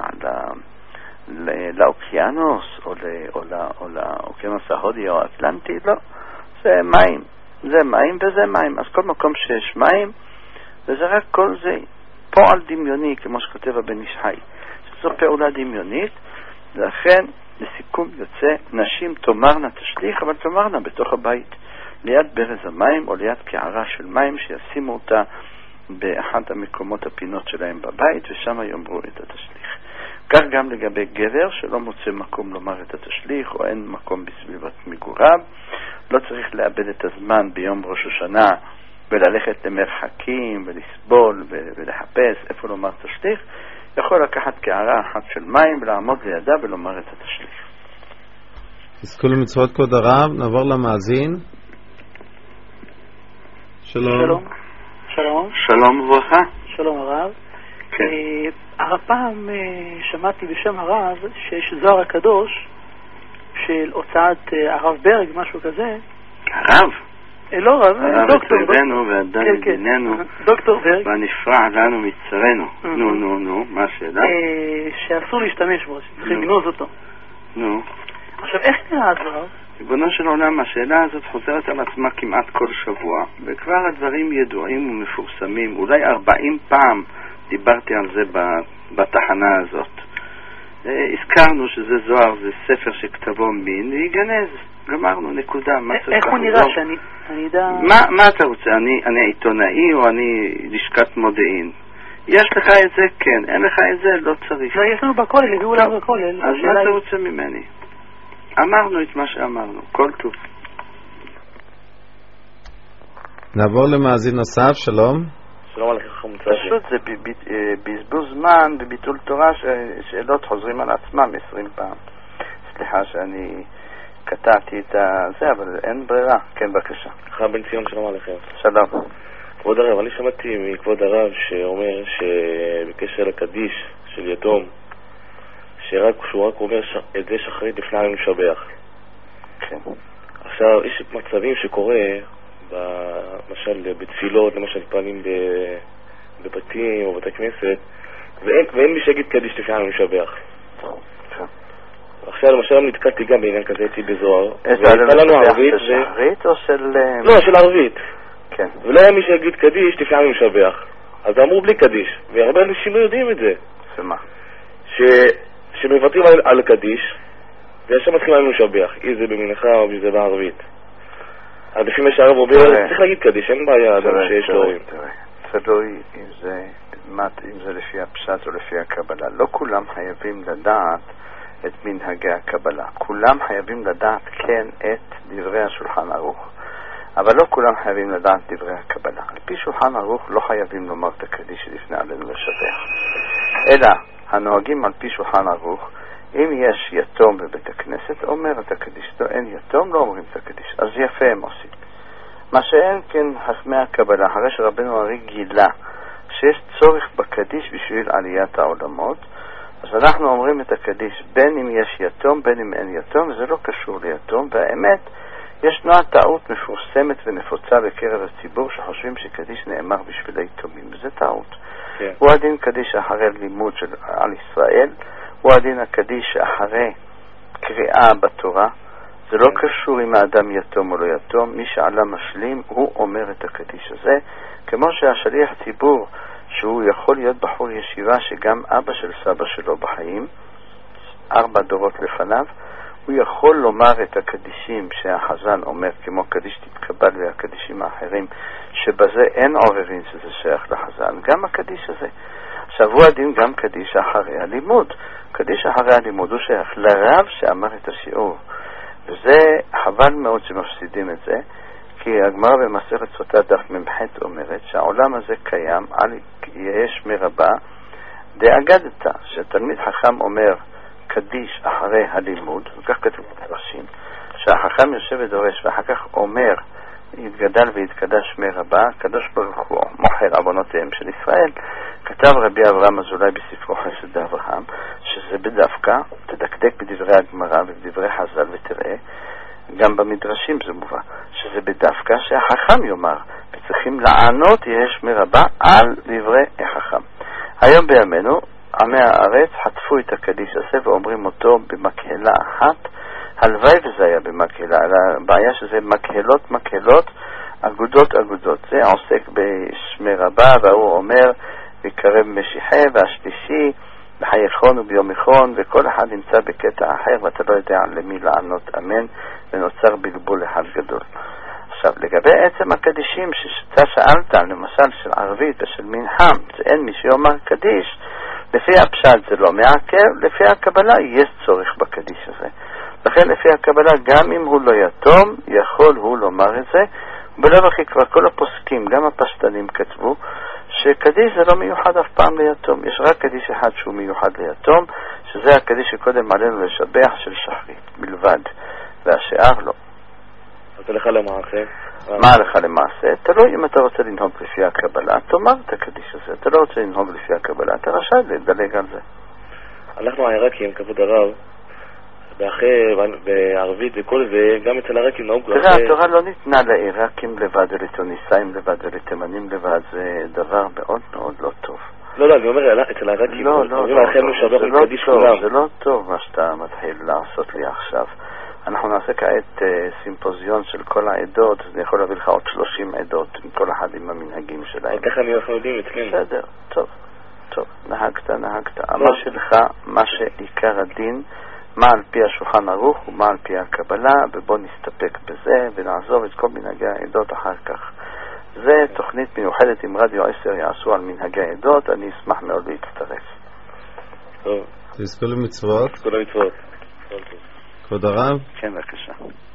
לאוקיינוס או, או, או לאוקיינוס ההודי או האטלנטי? לא. זה מים. זה מים וזה מים. אז כל מקום שיש מים, וזה רק כל זה פועל דמיוני, כמו שכותב הבן איש חי. שזו פעולה דמיונית, ולכן לסיכום יוצא, נשים תאמרנה תשליך, אבל תאמרנה בתוך הבית, ליד ברז המים או ליד קערה של מים, שישימו אותה באחד המקומות הפינות שלהם בבית, ושם יאמרו את התשליך. כך גם לגבי גבר שלא מוצא מקום לומר את התשליך, או אין מקום בסביבת מגוריו, לא צריך לאבד את הזמן ביום ראש השנה וללכת למרחקים ולסבול ולחפש איפה לומר תשליך. יכול לקחת קערה אחת של מים ולעמוד לידה ולומר את התשליך. תזכו למצוות כבוד הרב. נעבור למאזין. שלום. שלום. שלום. שלום וברכה. שלום הרב. כן. הרב פעם שמעתי בשם הרב שיש זוהר הקדוש של הוצאת הרב ברג, משהו כזה. הרב? לא רב, דוקטור. הרב אצלנו ועדיין ביננו. דוקטור ברג. ונפרע לנו מצרנו. נו, נו, נו, מה השאלה? שאסור להשתמש בו, שצריכים לגנוז אותו. נו. עכשיו, איך נראה הזוהר? ריבונו של עולם, השאלה הזאת חוזרת על עצמה כמעט כל שבוע, וכבר הדברים ידועים ומפורסמים. אולי ארבעים פעם דיברתי על זה בתחנה הזאת. הזכרנו שזה זוהר, זה ספר שכתבו מין, ויגנז. גמרנו, נקודה. איך הוא נראה שאני יודע... מה אתה רוצה? אני עיתונאי או אני לשכת מודיעין? יש לך את זה? כן. אין לך את זה? לא צריך. לא, יש לנו בכולל, הביאו לנו בכולל. אז מה אתה רוצה ממני? אמרנו את מה שאמרנו, כל טוב. נעבור למאזין נוסף. שלום. שלום עליכם. פשוט זה בזבוז זמן בביטול תורה, שאלות חוזרים על עצמם עשרים פעם. סליחה שאני קטעתי את זה, אבל אין ברירה. כן, בבקשה. חיים בן ציון, שלום עליכם. שלום. כבוד הרב, אני שמעתי מכבוד הרב שאומר שבקשר לקדיש של יתום, שרק כשהוא רק אומר ש... את זה שחרית לפני היום משבח. כן. עכשיו, יש מצבים שקורה, למשל בתפילות, למשל פעמים ב... בבתים או בתי כנסת, ואין, ואין מי שיגיד קדיש לפני היום משבח. כן. עכשיו, למשל, נתקלתי גם בעניין כזה, הייתי בזוהר, והייתה לנו ערבית. של שחרית או של... לא, של ערבית. כן. ולא היה מי שיגיד קדיש לפני היום משבח. אז אמרו בלי קדיש, והרבה אנשים לא יודעים את זה. שמה? ש... שמוותרים על, על הקדיש, וישר מתחילים לנו לשבח, אם זה במנחה או אם זה בערבית. אז לפי מה שהרב אומר, צריך להגיד קדיש, אין בעיה אדם שיש לו הורים. תלוי אם זה, אם זה לפי הפשט או לפי הקבלה. לא כולם חייבים לדעת את מנהגי הקבלה. כולם חייבים לדעת כן את דברי השולחן ערוך. אבל לא כולם חייבים לדעת דברי הקבלה. על פי שולחן ערוך לא חייבים לומר את הקדיש לפני עלינו לשבח. אלא הנוהגים על פי שולחן ערוך, אם יש יתום בבית הכנסת, אומר את הקדיש. לא, אין יתום, לא אומרים את הקדיש. אז יפה הם עושים. מה שאין כן חכמי הקבלה, אחרי שרבנו הרי גילה שיש צורך בקדיש בשביל עליית העולמות, אז אנחנו אומרים את הקדיש בין אם יש יתום, בין אם אין יתום, זה לא קשור ליתום, והאמת, יש נועה טעות מפורסמת ונפוצה בקרב הציבור שחושבים שקדיש נאמר בשביל היתומים, וזה טעות. כן. הוא הדין קדיש אחרי לימוד של על ישראל, הוא הדין הקדיש אחרי קריאה בתורה, זה לא קשור אם האדם יתום או לא יתום, מי שעלה משלים הוא אומר את הקדיש הזה, כמו שהשליח ציבור שהוא יכול להיות בחור ישיבה שגם אבא של סבא שלו בחיים, ארבע דורות לפניו, הוא יכול לומר את הקדישים שהחזן אומר, כמו קדיש תתקבל והקדישים האחרים, שבזה אין עוררין שזה שייך לחזן, גם הקדיש הזה. עכשיו הוא הדין גם קדיש אחרי הלימוד. קדיש אחרי הלימוד הוא שייך לרב שאמר את השיעור. וזה חבל מאוד שמפסידים את זה, כי הגמרא במסכת סוטה דף מ"ח אומרת שהעולם הזה קיים על יש מרבה דאגדתא, שתלמיד חכם אומר קדיש אחרי הלימוד, וכך כתוב בדרשים, שהחכם יושב ודורש ואחר כך אומר יתגדל ויתקדש שמי רבה, הקדוש ברוך הוא מוחל עוונותיהם של ישראל. כתב רבי אברהם אזולאי בספרו חסד אברהם שזה בדווקא, תדקדק בדברי הגמרא ובדברי חז"ל ותראה, גם במדרשים זה מובא, שזה בדווקא שהחכם יאמר, וצריכים לענות יהיה שמי רבה על דברי החכם. היום בימינו עמי הארץ חטפו את הקדיש הזה ואומרים אותו במקהלה אחת, הלוואי וזה היה במקהלה, הבעיה שזה מקהלות מקהלות, אגודות אגודות. זה עוסק בשמי רבה, והוא אומר יקרב משיחה, והשלישי בחייכון וביומיכון, וכל אחד נמצא בקטע אחר ואתה לא יודע למי לענות אמן, ונוצר בלבול אחד גדול. עכשיו, לגבי עצם הקדישים שאתה שאלת, למשל של ערבית ושל מנחם, זה אין מי שיאמר קדיש, לפי הפשט זה לא מעכב, לפי הקבלה יש צורך בקדיש הזה. לכן לפי הקבלה גם אם הוא לא יתום יכול הוא לומר את זה, ובלב הכי כבר כל הפוסקים גם הפשטנים כתבו שקדיש זה לא מיוחד אף פעם ליתום, יש רק קדיש אחד שהוא מיוחד ליתום, שזה הקדיש שקודם עלינו לשבח של שחרית בלבד, והשאר לא. אז הלכה למעשה? מה הלכה למעשה? תלוי אם אתה רוצה לנהוג לפי הקבלה תאמר את הקדיש הזה, אתה לא רוצה לנהוג לפי הקבלה אתה רשאי לדלג על זה. אנחנו העיראקים כבוד הרב באחרי, בערבית וכל זה, גם אצל העיראקים נהוג תראה, אחרי... התורה לא ניתנה לעיראקים לבד ולתוניסאים לבד ולתימנים לבד, זה דבר מאוד מאוד לא טוב. לא, לא, אני אומר אצל העיראקים, לא, לא, אומרים לכם לשבח את קדיש כולם. זה לא טוב מה שאתה מתחיל לעשות לי עכשיו. אנחנו נעשה כעת uh, סימפוזיון של כל העדות, אז אני יכול להביא לך עוד שלושים עדות, עם כל אחד עם המנהגים שלהם. איך אני אנחנו יודעים אצלנו? בסדר, טוב, טוב, נהגת, נהגת. אמר שלך מה שעיקר הדין, מה על פי השולחן ערוך ומה על פי הקבלה, ובוא נסתפק בזה ונעזוב את כל מנהגי העדות אחר כך. זה תוכנית מיוחדת עם רדיו עשר יעשו על מנהגי העדות, אני אשמח מאוד להצטרף. טוב. תזכו למצוות. תזכו למצוות. כבוד הרב? כן, בבקשה.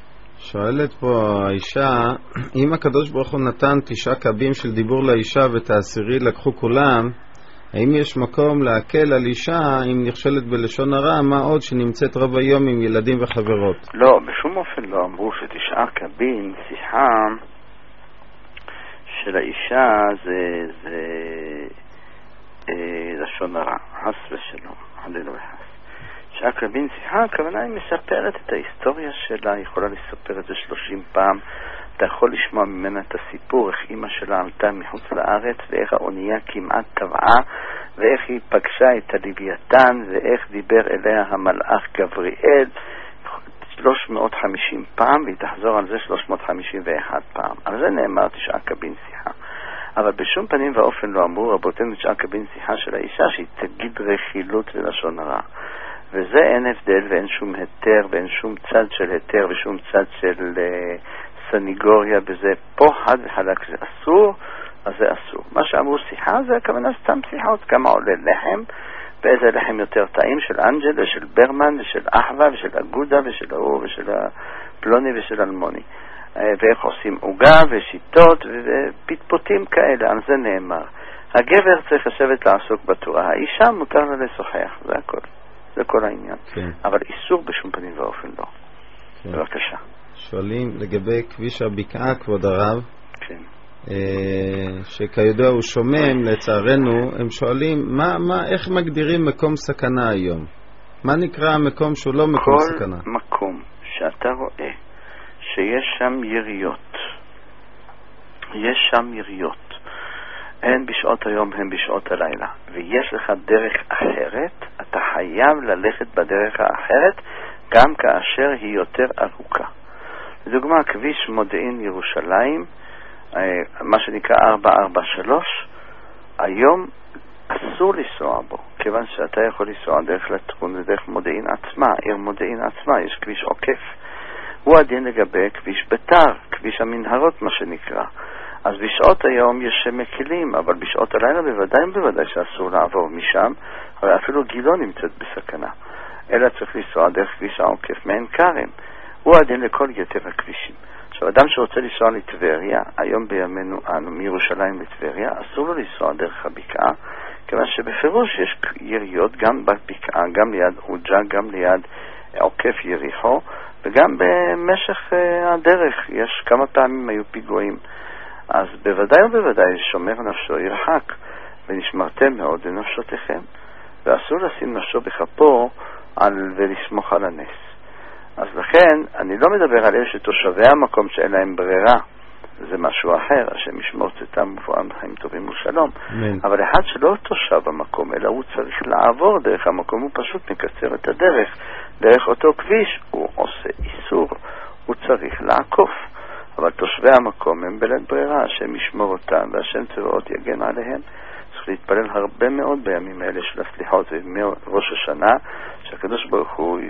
שואלת פה האישה, אם הקדוש ברוך הוא נתן תשעה קבים של דיבור לאישה ואת העשירי לקחו כולם, האם יש מקום להקל על אישה אם נכשלת בלשון הרע, מה עוד שנמצאת רב היום עם ילדים וחברות? לא, בשום אופן לא אמרו שתשעה קבים, שיחה של האישה זה, זה אה, לשון הרע, חס ושלום, חלילה וחס. תשעה קבים שיחה, הכוונה היא מספרת את ההיסטוריה שלה, היא יכולה לספר את זה שלושים פעם, אתה יכול לשמוע ממנה את הסיפור, איך אמא שלה עלתה מחוץ לארץ, ואיך האונייה כמעט טבעה, ואיך היא פגשה את הלוויתן, ואיך דיבר אליה המלאך גבריאל, שלוש מאות וחמישים פעם, והיא תחזור על זה שלוש מאות חמישים ואחת פעם. על זה נאמר תשעה קבין שיחה. אבל בשום פנים ואופן לא אמרו רבותינו תשעה קבין שיחה של האישה, שהיא תגיד רכילות ולשון הרע. וזה אין הבדל ואין שום היתר ואין שום צד של היתר ושום צד של uh, סניגוריה בזה. פה חד וחלק זה אסור, אז זה אסור. מה שאמרו שיחה זה הכוונה סתם שיחות, כמה עולה לחם ואיזה לחם יותר טעים של אנג'ל ושל ברמן ושל אחווה ושל אגודה ושל האור ושל הפלוני ושל אלמוני, uh, ואיך עושים עוגה ושיטות ופטפוטים כאלה. על זה נאמר הגבר צריך לשבת לעסוק בתורה, האישה מותר לה לשוחח, זה הכל, זה כל העניין. כן. אבל איסור בשום פנים ואופן לא. כן. בבקשה. שואלים לגבי כביש הבקעה, כבוד הרב, כן. אה, שכידוע הוא שומם לצערנו, הם שואלים מה, מה, איך מגדירים מקום סכנה היום? מה נקרא המקום שהוא לא מקום כל סכנה? כל מקום שאתה רואה שיש שם יריות, יש שם יריות, הן בשעות היום, הן בשעות הלילה, ויש לך דרך אחרת, אתה חייב ללכת בדרך האחרת, גם כאשר היא יותר ארוכה. לדוגמה, כביש מודיעין ירושלים, מה שנקרא ארבע ארבע שלוש, היום אסור לנסוע בו, כיוון שאתה יכול לנסוע דרך לטרון ודרך מודיעין עצמה, עיר מודיעין עצמה, יש כביש עוקף. הוא הדין לגבי כביש ביתר, כביש המנהרות מה שנקרא. אז בשעות היום יש מקלים, אבל בשעות הלילה בוודאי בוודאי שאסור לעבור משם, אבל אפילו גילו נמצאת בסכנה. אלא צריך לנסוע דרך כביש העוקף מעין כרם. הוא הדין לכל יתר הכבישים. עכשיו, אדם שרוצה לנסוע לטבריה, היום בימינו אנו, מירושלים לטבריה, אסור לו לנסוע דרך הבקעה, כיוון שבפירוש יש יריות גם בבקעה, גם ליד עוג'ה, גם ליד עוקף יריחו, וגם במשך הדרך יש כמה פעמים היו פיגועים. אז בוודאי ובוודאי שומר נפשו ירחק, ונשמרתם מאוד לנפשותיכם, ואסור לשים נפשו בכפו על, ולסמוך על הנס. אז לכן אני לא מדבר על אלה שתושבי המקום שאין להם ברירה, זה משהו אחר, השם ישמור צאתם ובואם חיים טובים ושלום. Amen. אבל אחד שלא תושב המקום, אלא הוא צריך לעבור דרך המקום, הוא פשוט מקצר את הדרך. דרך אותו כביש הוא עושה איסור, הוא צריך לעקוף. אבל תושבי המקום הם בלית ברירה, השם ישמור אותם, והשם צבאות יגן עליהם. צריך להתפלל הרבה מאוד בימים האלה של הסליחות ומראש השנה, שהקדוש ברוך הוא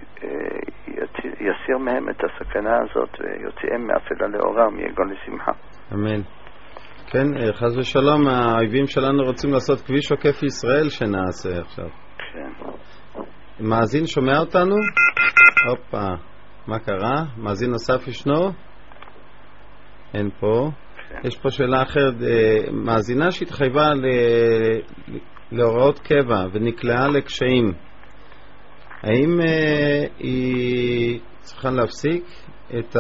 יסיר מהם את הסכנה הזאת ויוציאם מאפלה לאורה ומיגון לשמחה. אמן. כן, חס ושלום, האויבים שלנו רוצים לעשות כביש עוקף ישראל שנעשה עכשיו. כן. מאזין שומע אותנו? הופה, מה קרה? מאזין נוסף ישנו? אין פה. יש פה שאלה אחרת, מאזינה שהתחייבה להוראות קבע ונקלעה לקשיים, האם היא צריכה להפסיק את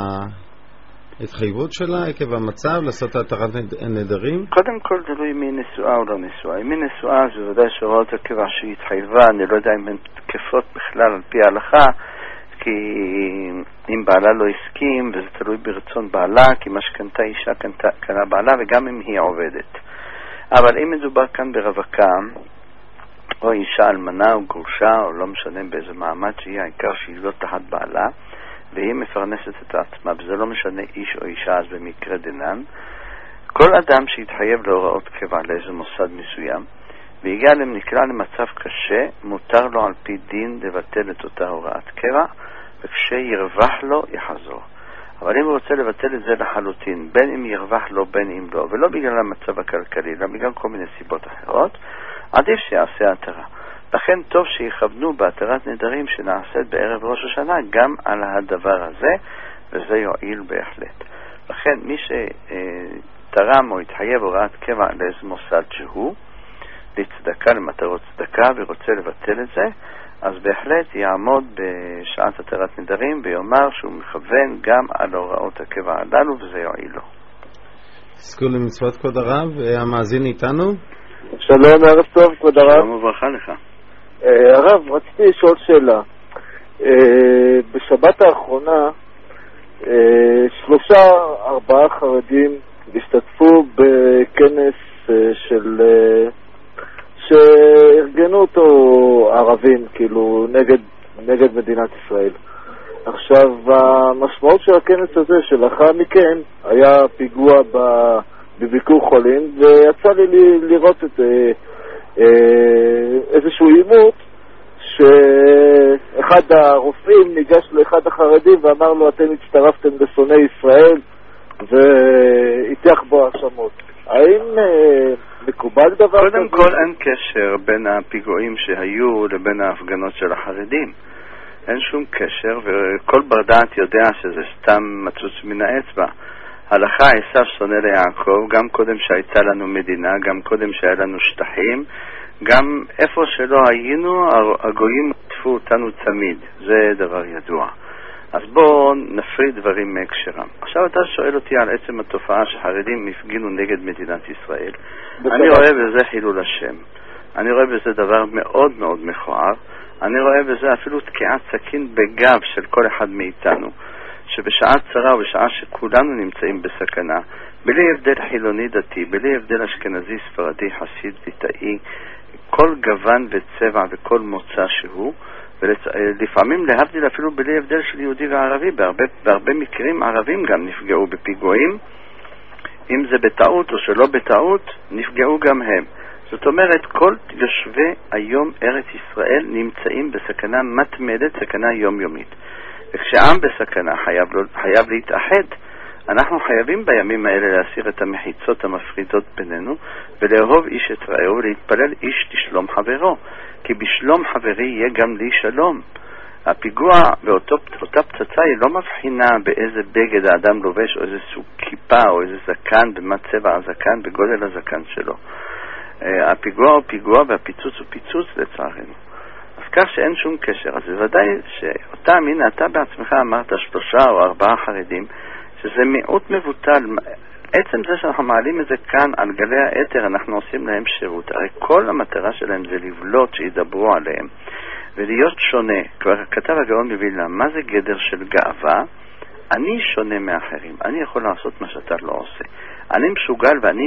ההתחייבות שלה עקב המצב, לעשות התרת נדרים? קודם כל תלוי מי נשואה או לא נשואה. אם היא נשואה זה ודאי שהוראות הקבע שהיא התחייבה, אני לא יודע אם הן תקפות בכלל על פי ההלכה, כי אם בעלה לא הסכים, וזה תלוי ברצון בעלה, כי מה שקנתה אישה קנתה, קנה בעלה, וגם אם היא עובדת. אבל אם מדובר כאן ברווקה, או אישה אלמנה או גרושה, או לא משנה באיזה מעמד שהיא, העיקר שהיא לא תחת בעלה, והיא מפרנסת את עצמה, וזה לא משנה איש או אישה, אז במקרה דנן, כל אדם שהתחייב להוראות קבע לאיזה מוסד מסוים, והגיע להם נקרא למצב קשה, מותר לו על פי דין לבטל את אותה הוראת קבע, וכשירווח לו יחזור. אבל אם הוא רוצה לבטל את זה לחלוטין, בין אם ירווח לו בין אם לא, ולא בגלל המצב הכלכלי, אלא בגלל כל מיני סיבות אחרות, עדיף שיעשה התרה. לכן טוב שיכוונו בהתרת נדרים שנעשית בערב ראש השנה גם על הדבר הזה, וזה יועיל בהחלט. לכן מי שתרם או התחייב הוראת קבע לאיזה מוסד שהוא, לצדקה למטרות צדקה ורוצה לבטל את זה, אז בהחלט יעמוד בשעת התרת נדרים ויאמר שהוא מכוון גם על הוראות הקבע הללו, וזה יועיל לו. תזכו למצוות כבוד הרב. המאזין איתנו? שלום, ערב טוב כבוד הרב. שלום וברכה לך. הרב, רציתי לשאול שאלה. בשבת האחרונה שלושה ארבעה חרדים השתתפו בכנס של שארגנו אותו ערבים, כאילו נגד, נגד מדינת ישראל. עכשיו, המשמעות של הכנס הזה שלאחר מכן היה פיגוע בביקור חולים, ויצא לי לראות את איזשהו עימות שאחד הרופאים ניגש לאחד החרדים ואמר לו, אתם הצטרפתם לשונאי ישראל, והתיח בו האשמות. האם מקובל דבר כזה? קודם כל אין קשר בין הפיגועים שהיו לבין ההפגנות של החרדים. אין שום קשר, וכל בר דעת יודע שזה סתם מצוץ מן האצבע. הלכה עשיו שונא ליעקב, גם קודם שהייתה לנו מדינה, גם קודם שהיה לנו שטחים, גם איפה שלא היינו, הגויים עטפו אותנו תמיד. זה דבר ידוע. אז בואו נפריד דברים מהקשרם. עכשיו אתה שואל אותי על עצם התופעה שחרדים הפגינו נגד מדינת ישראל. אני רואה בזה חילול השם. אני רואה בזה דבר מאוד מאוד מכוער. אני רואה בזה אפילו תקיעת סכין בגב של כל אחד מאיתנו, שבשעה צרה ובשעה שכולנו נמצאים בסכנה, בלי הבדל חילוני דתי, בלי הבדל אשכנזי, ספרדי, חסיד, ליטאי, כל גוון וצבע וכל מוצא שהוא, ולפעמים להבדיל אפילו בלי הבדל של יהודי וערבי, בהרבה, בהרבה מקרים ערבים גם נפגעו בפיגועים, אם זה בטעות או שלא בטעות, נפגעו גם הם. זאת אומרת, כל יושבי היום ארץ ישראל נמצאים בסכנה מתמדת, סכנה יומיומית. וכשעם בסכנה חייב, חייב להתאחד, אנחנו חייבים בימים האלה להסיר את המחיצות המפרידות בינינו, ולאהוב איש את רעהו ולהתפלל איש לשלום חברו. כי בשלום חברי יהיה גם לי שלום. הפיגוע באותה פצצה היא לא מבחינה באיזה בגד האדם לובש, או איזה סוג כיפה, או איזה זקן, במה צבע הזקן, בגודל הזקן שלו. הפיגוע הוא פיגוע והפיצוץ הוא פיצוץ לצערנו. אז כך שאין שום קשר. אז בוודאי שאותם, הנה אתה בעצמך אמרת שלושה או ארבעה חרדים, שזה מיעוט מבוטל. עצם זה שאנחנו מעלים את זה כאן על גלי האתר, אנחנו עושים להם שירות. הרי כל המטרה שלהם זה לבלוט שידברו עליהם ולהיות שונה. כבר כתב הגאון מווילנה, מה זה גדר של גאווה? אני שונה מאחרים, אני יכול לעשות מה שאתה לא עושה. אני משוגל ואני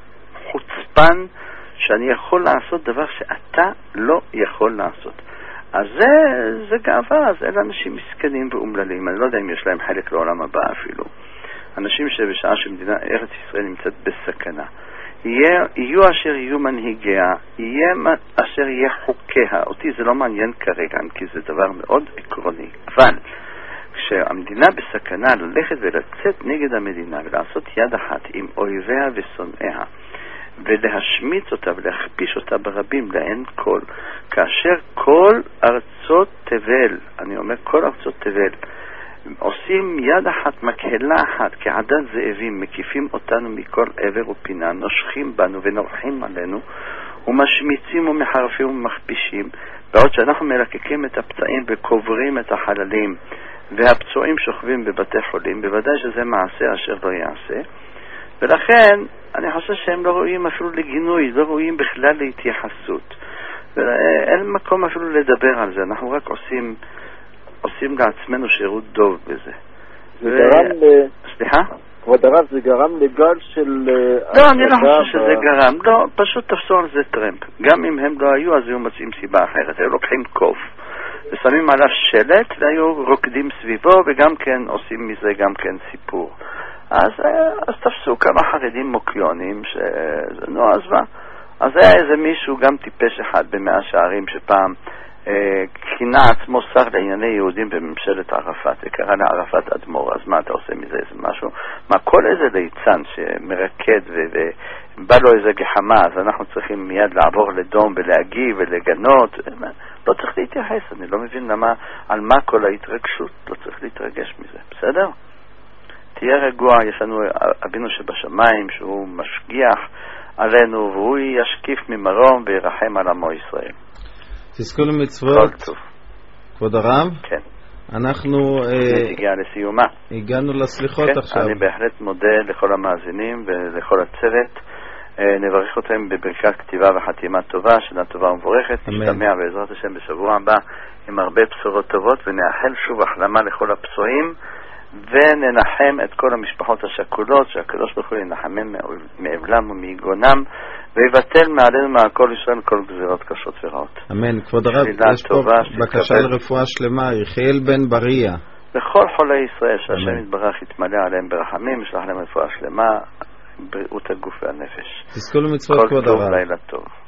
חוצפן שאני יכול לעשות דבר שאתה לא יכול לעשות. אז זה, זה גאווה, אז אלה אנשים מסכנים ואומללים. אני לא יודע אם יש להם חלק לעולם הבא אפילו. אנשים שבשעה שמדינה ארץ ישראל נמצאת בסכנה, יהיה, יהיו אשר יהיו מנהיגיה, יהיה אשר יהיה חוקיה. אותי זה לא מעניין כרגע, כי זה דבר מאוד עקרוני. אבל כשהמדינה בסכנה, ללכת ולצאת נגד המדינה ולעשות יד אחת עם אויביה ושונאיה ולהשמיץ אותה ולהכפיש אותה ברבים לאין כל, כאשר כל ארצות תבל, אני אומר כל ארצות תבל, עושים יד אחת, מקהלה אחת, כעדת זאבים, מקיפים אותנו מכל עבר ופינה, נושכים בנו ונורחים עלינו, ומשמיצים ומחרפים ומכפישים, בעוד שאנחנו מלקקים את הפצעים וקוברים את החללים, והפצועים שוכבים בבתי חולים, בוודאי שזה מעשה אשר לא יעשה, ולכן אני חושב שהם לא רואים אפילו לגינוי, לא רואים בכלל להתייחסות, ואין מקום אפילו לדבר על זה, אנחנו רק עושים עושים לעצמנו שירות דוב בזה. זה גרם ל... סליחה? כבוד הרב, זה גרם לגל של... לא, אני לא חושב שזה גרם. לא, פשוט תפסו על זה טרמפ. גם אם הם לא היו, אז היו מוצאים סיבה אחרת. היו לוקחים קוף ושמים עליו שלט והיו רוקדים סביבו, וגם כן עושים מזה גם כן סיפור. אז, אז תפסו כמה חרדים מוקיונים, ש... נו, אז מה? אז היה איזה מישהו, גם טיפש אחד במאה שערים, שפעם כינה עצמו שר לענייני יהודים בממשלת ערפאת, וקרא לערפאת אדמו"ר. אז מה אתה עושה מזה? איזה משהו? מה, כל איזה ליצן שמרקד ובא לו איזה גחמה, אז אנחנו צריכים מיד לעבור לדום ולהגיב ולגנות? לא צריך להתייחס, אני לא מבין למה, על מה כל ההתרגשות, לא צריך להתרגש מזה, בסדר? תהיה רגוע, יש לנו אבינו שבשמיים שהוא משגיח עלינו, והוא ישקיף ממרום וירחם על עמו ישראל. תזכו למצוות. כבוד הרב? כן. אנחנו הגיע לסיומה. הגענו לסליחות כן, עכשיו. אני בהחלט מודה לכל המאזינים ולכל הצוות. נברך אותם בברכת כתיבה וחתימה טובה, שנה טובה ומבורכת. נשתמע בעזרת השם בשבוע הבא עם הרבה בשורות טובות, ונאחל שוב החלמה לכל הפצועים, וננחם את כל המשפחות השכולות, שהקדוש ברוך הוא ינחמם מאבלם ומיגונם, ויבטל מעלינו מהכל ישראל כל גזירות קשות ורעות. אמן. כבוד הרב, יש פה בקשה לרפואה שלמה, יחיאל בן בריה. לכל חולי ישראל, שהשם יתברך יתמלא עליהם ברחמים, ישלח להם רפואה שלמה, בריאות הגוף והנפש. תזכו למצוות כבוד הרב. כל טוב, לילה טוב.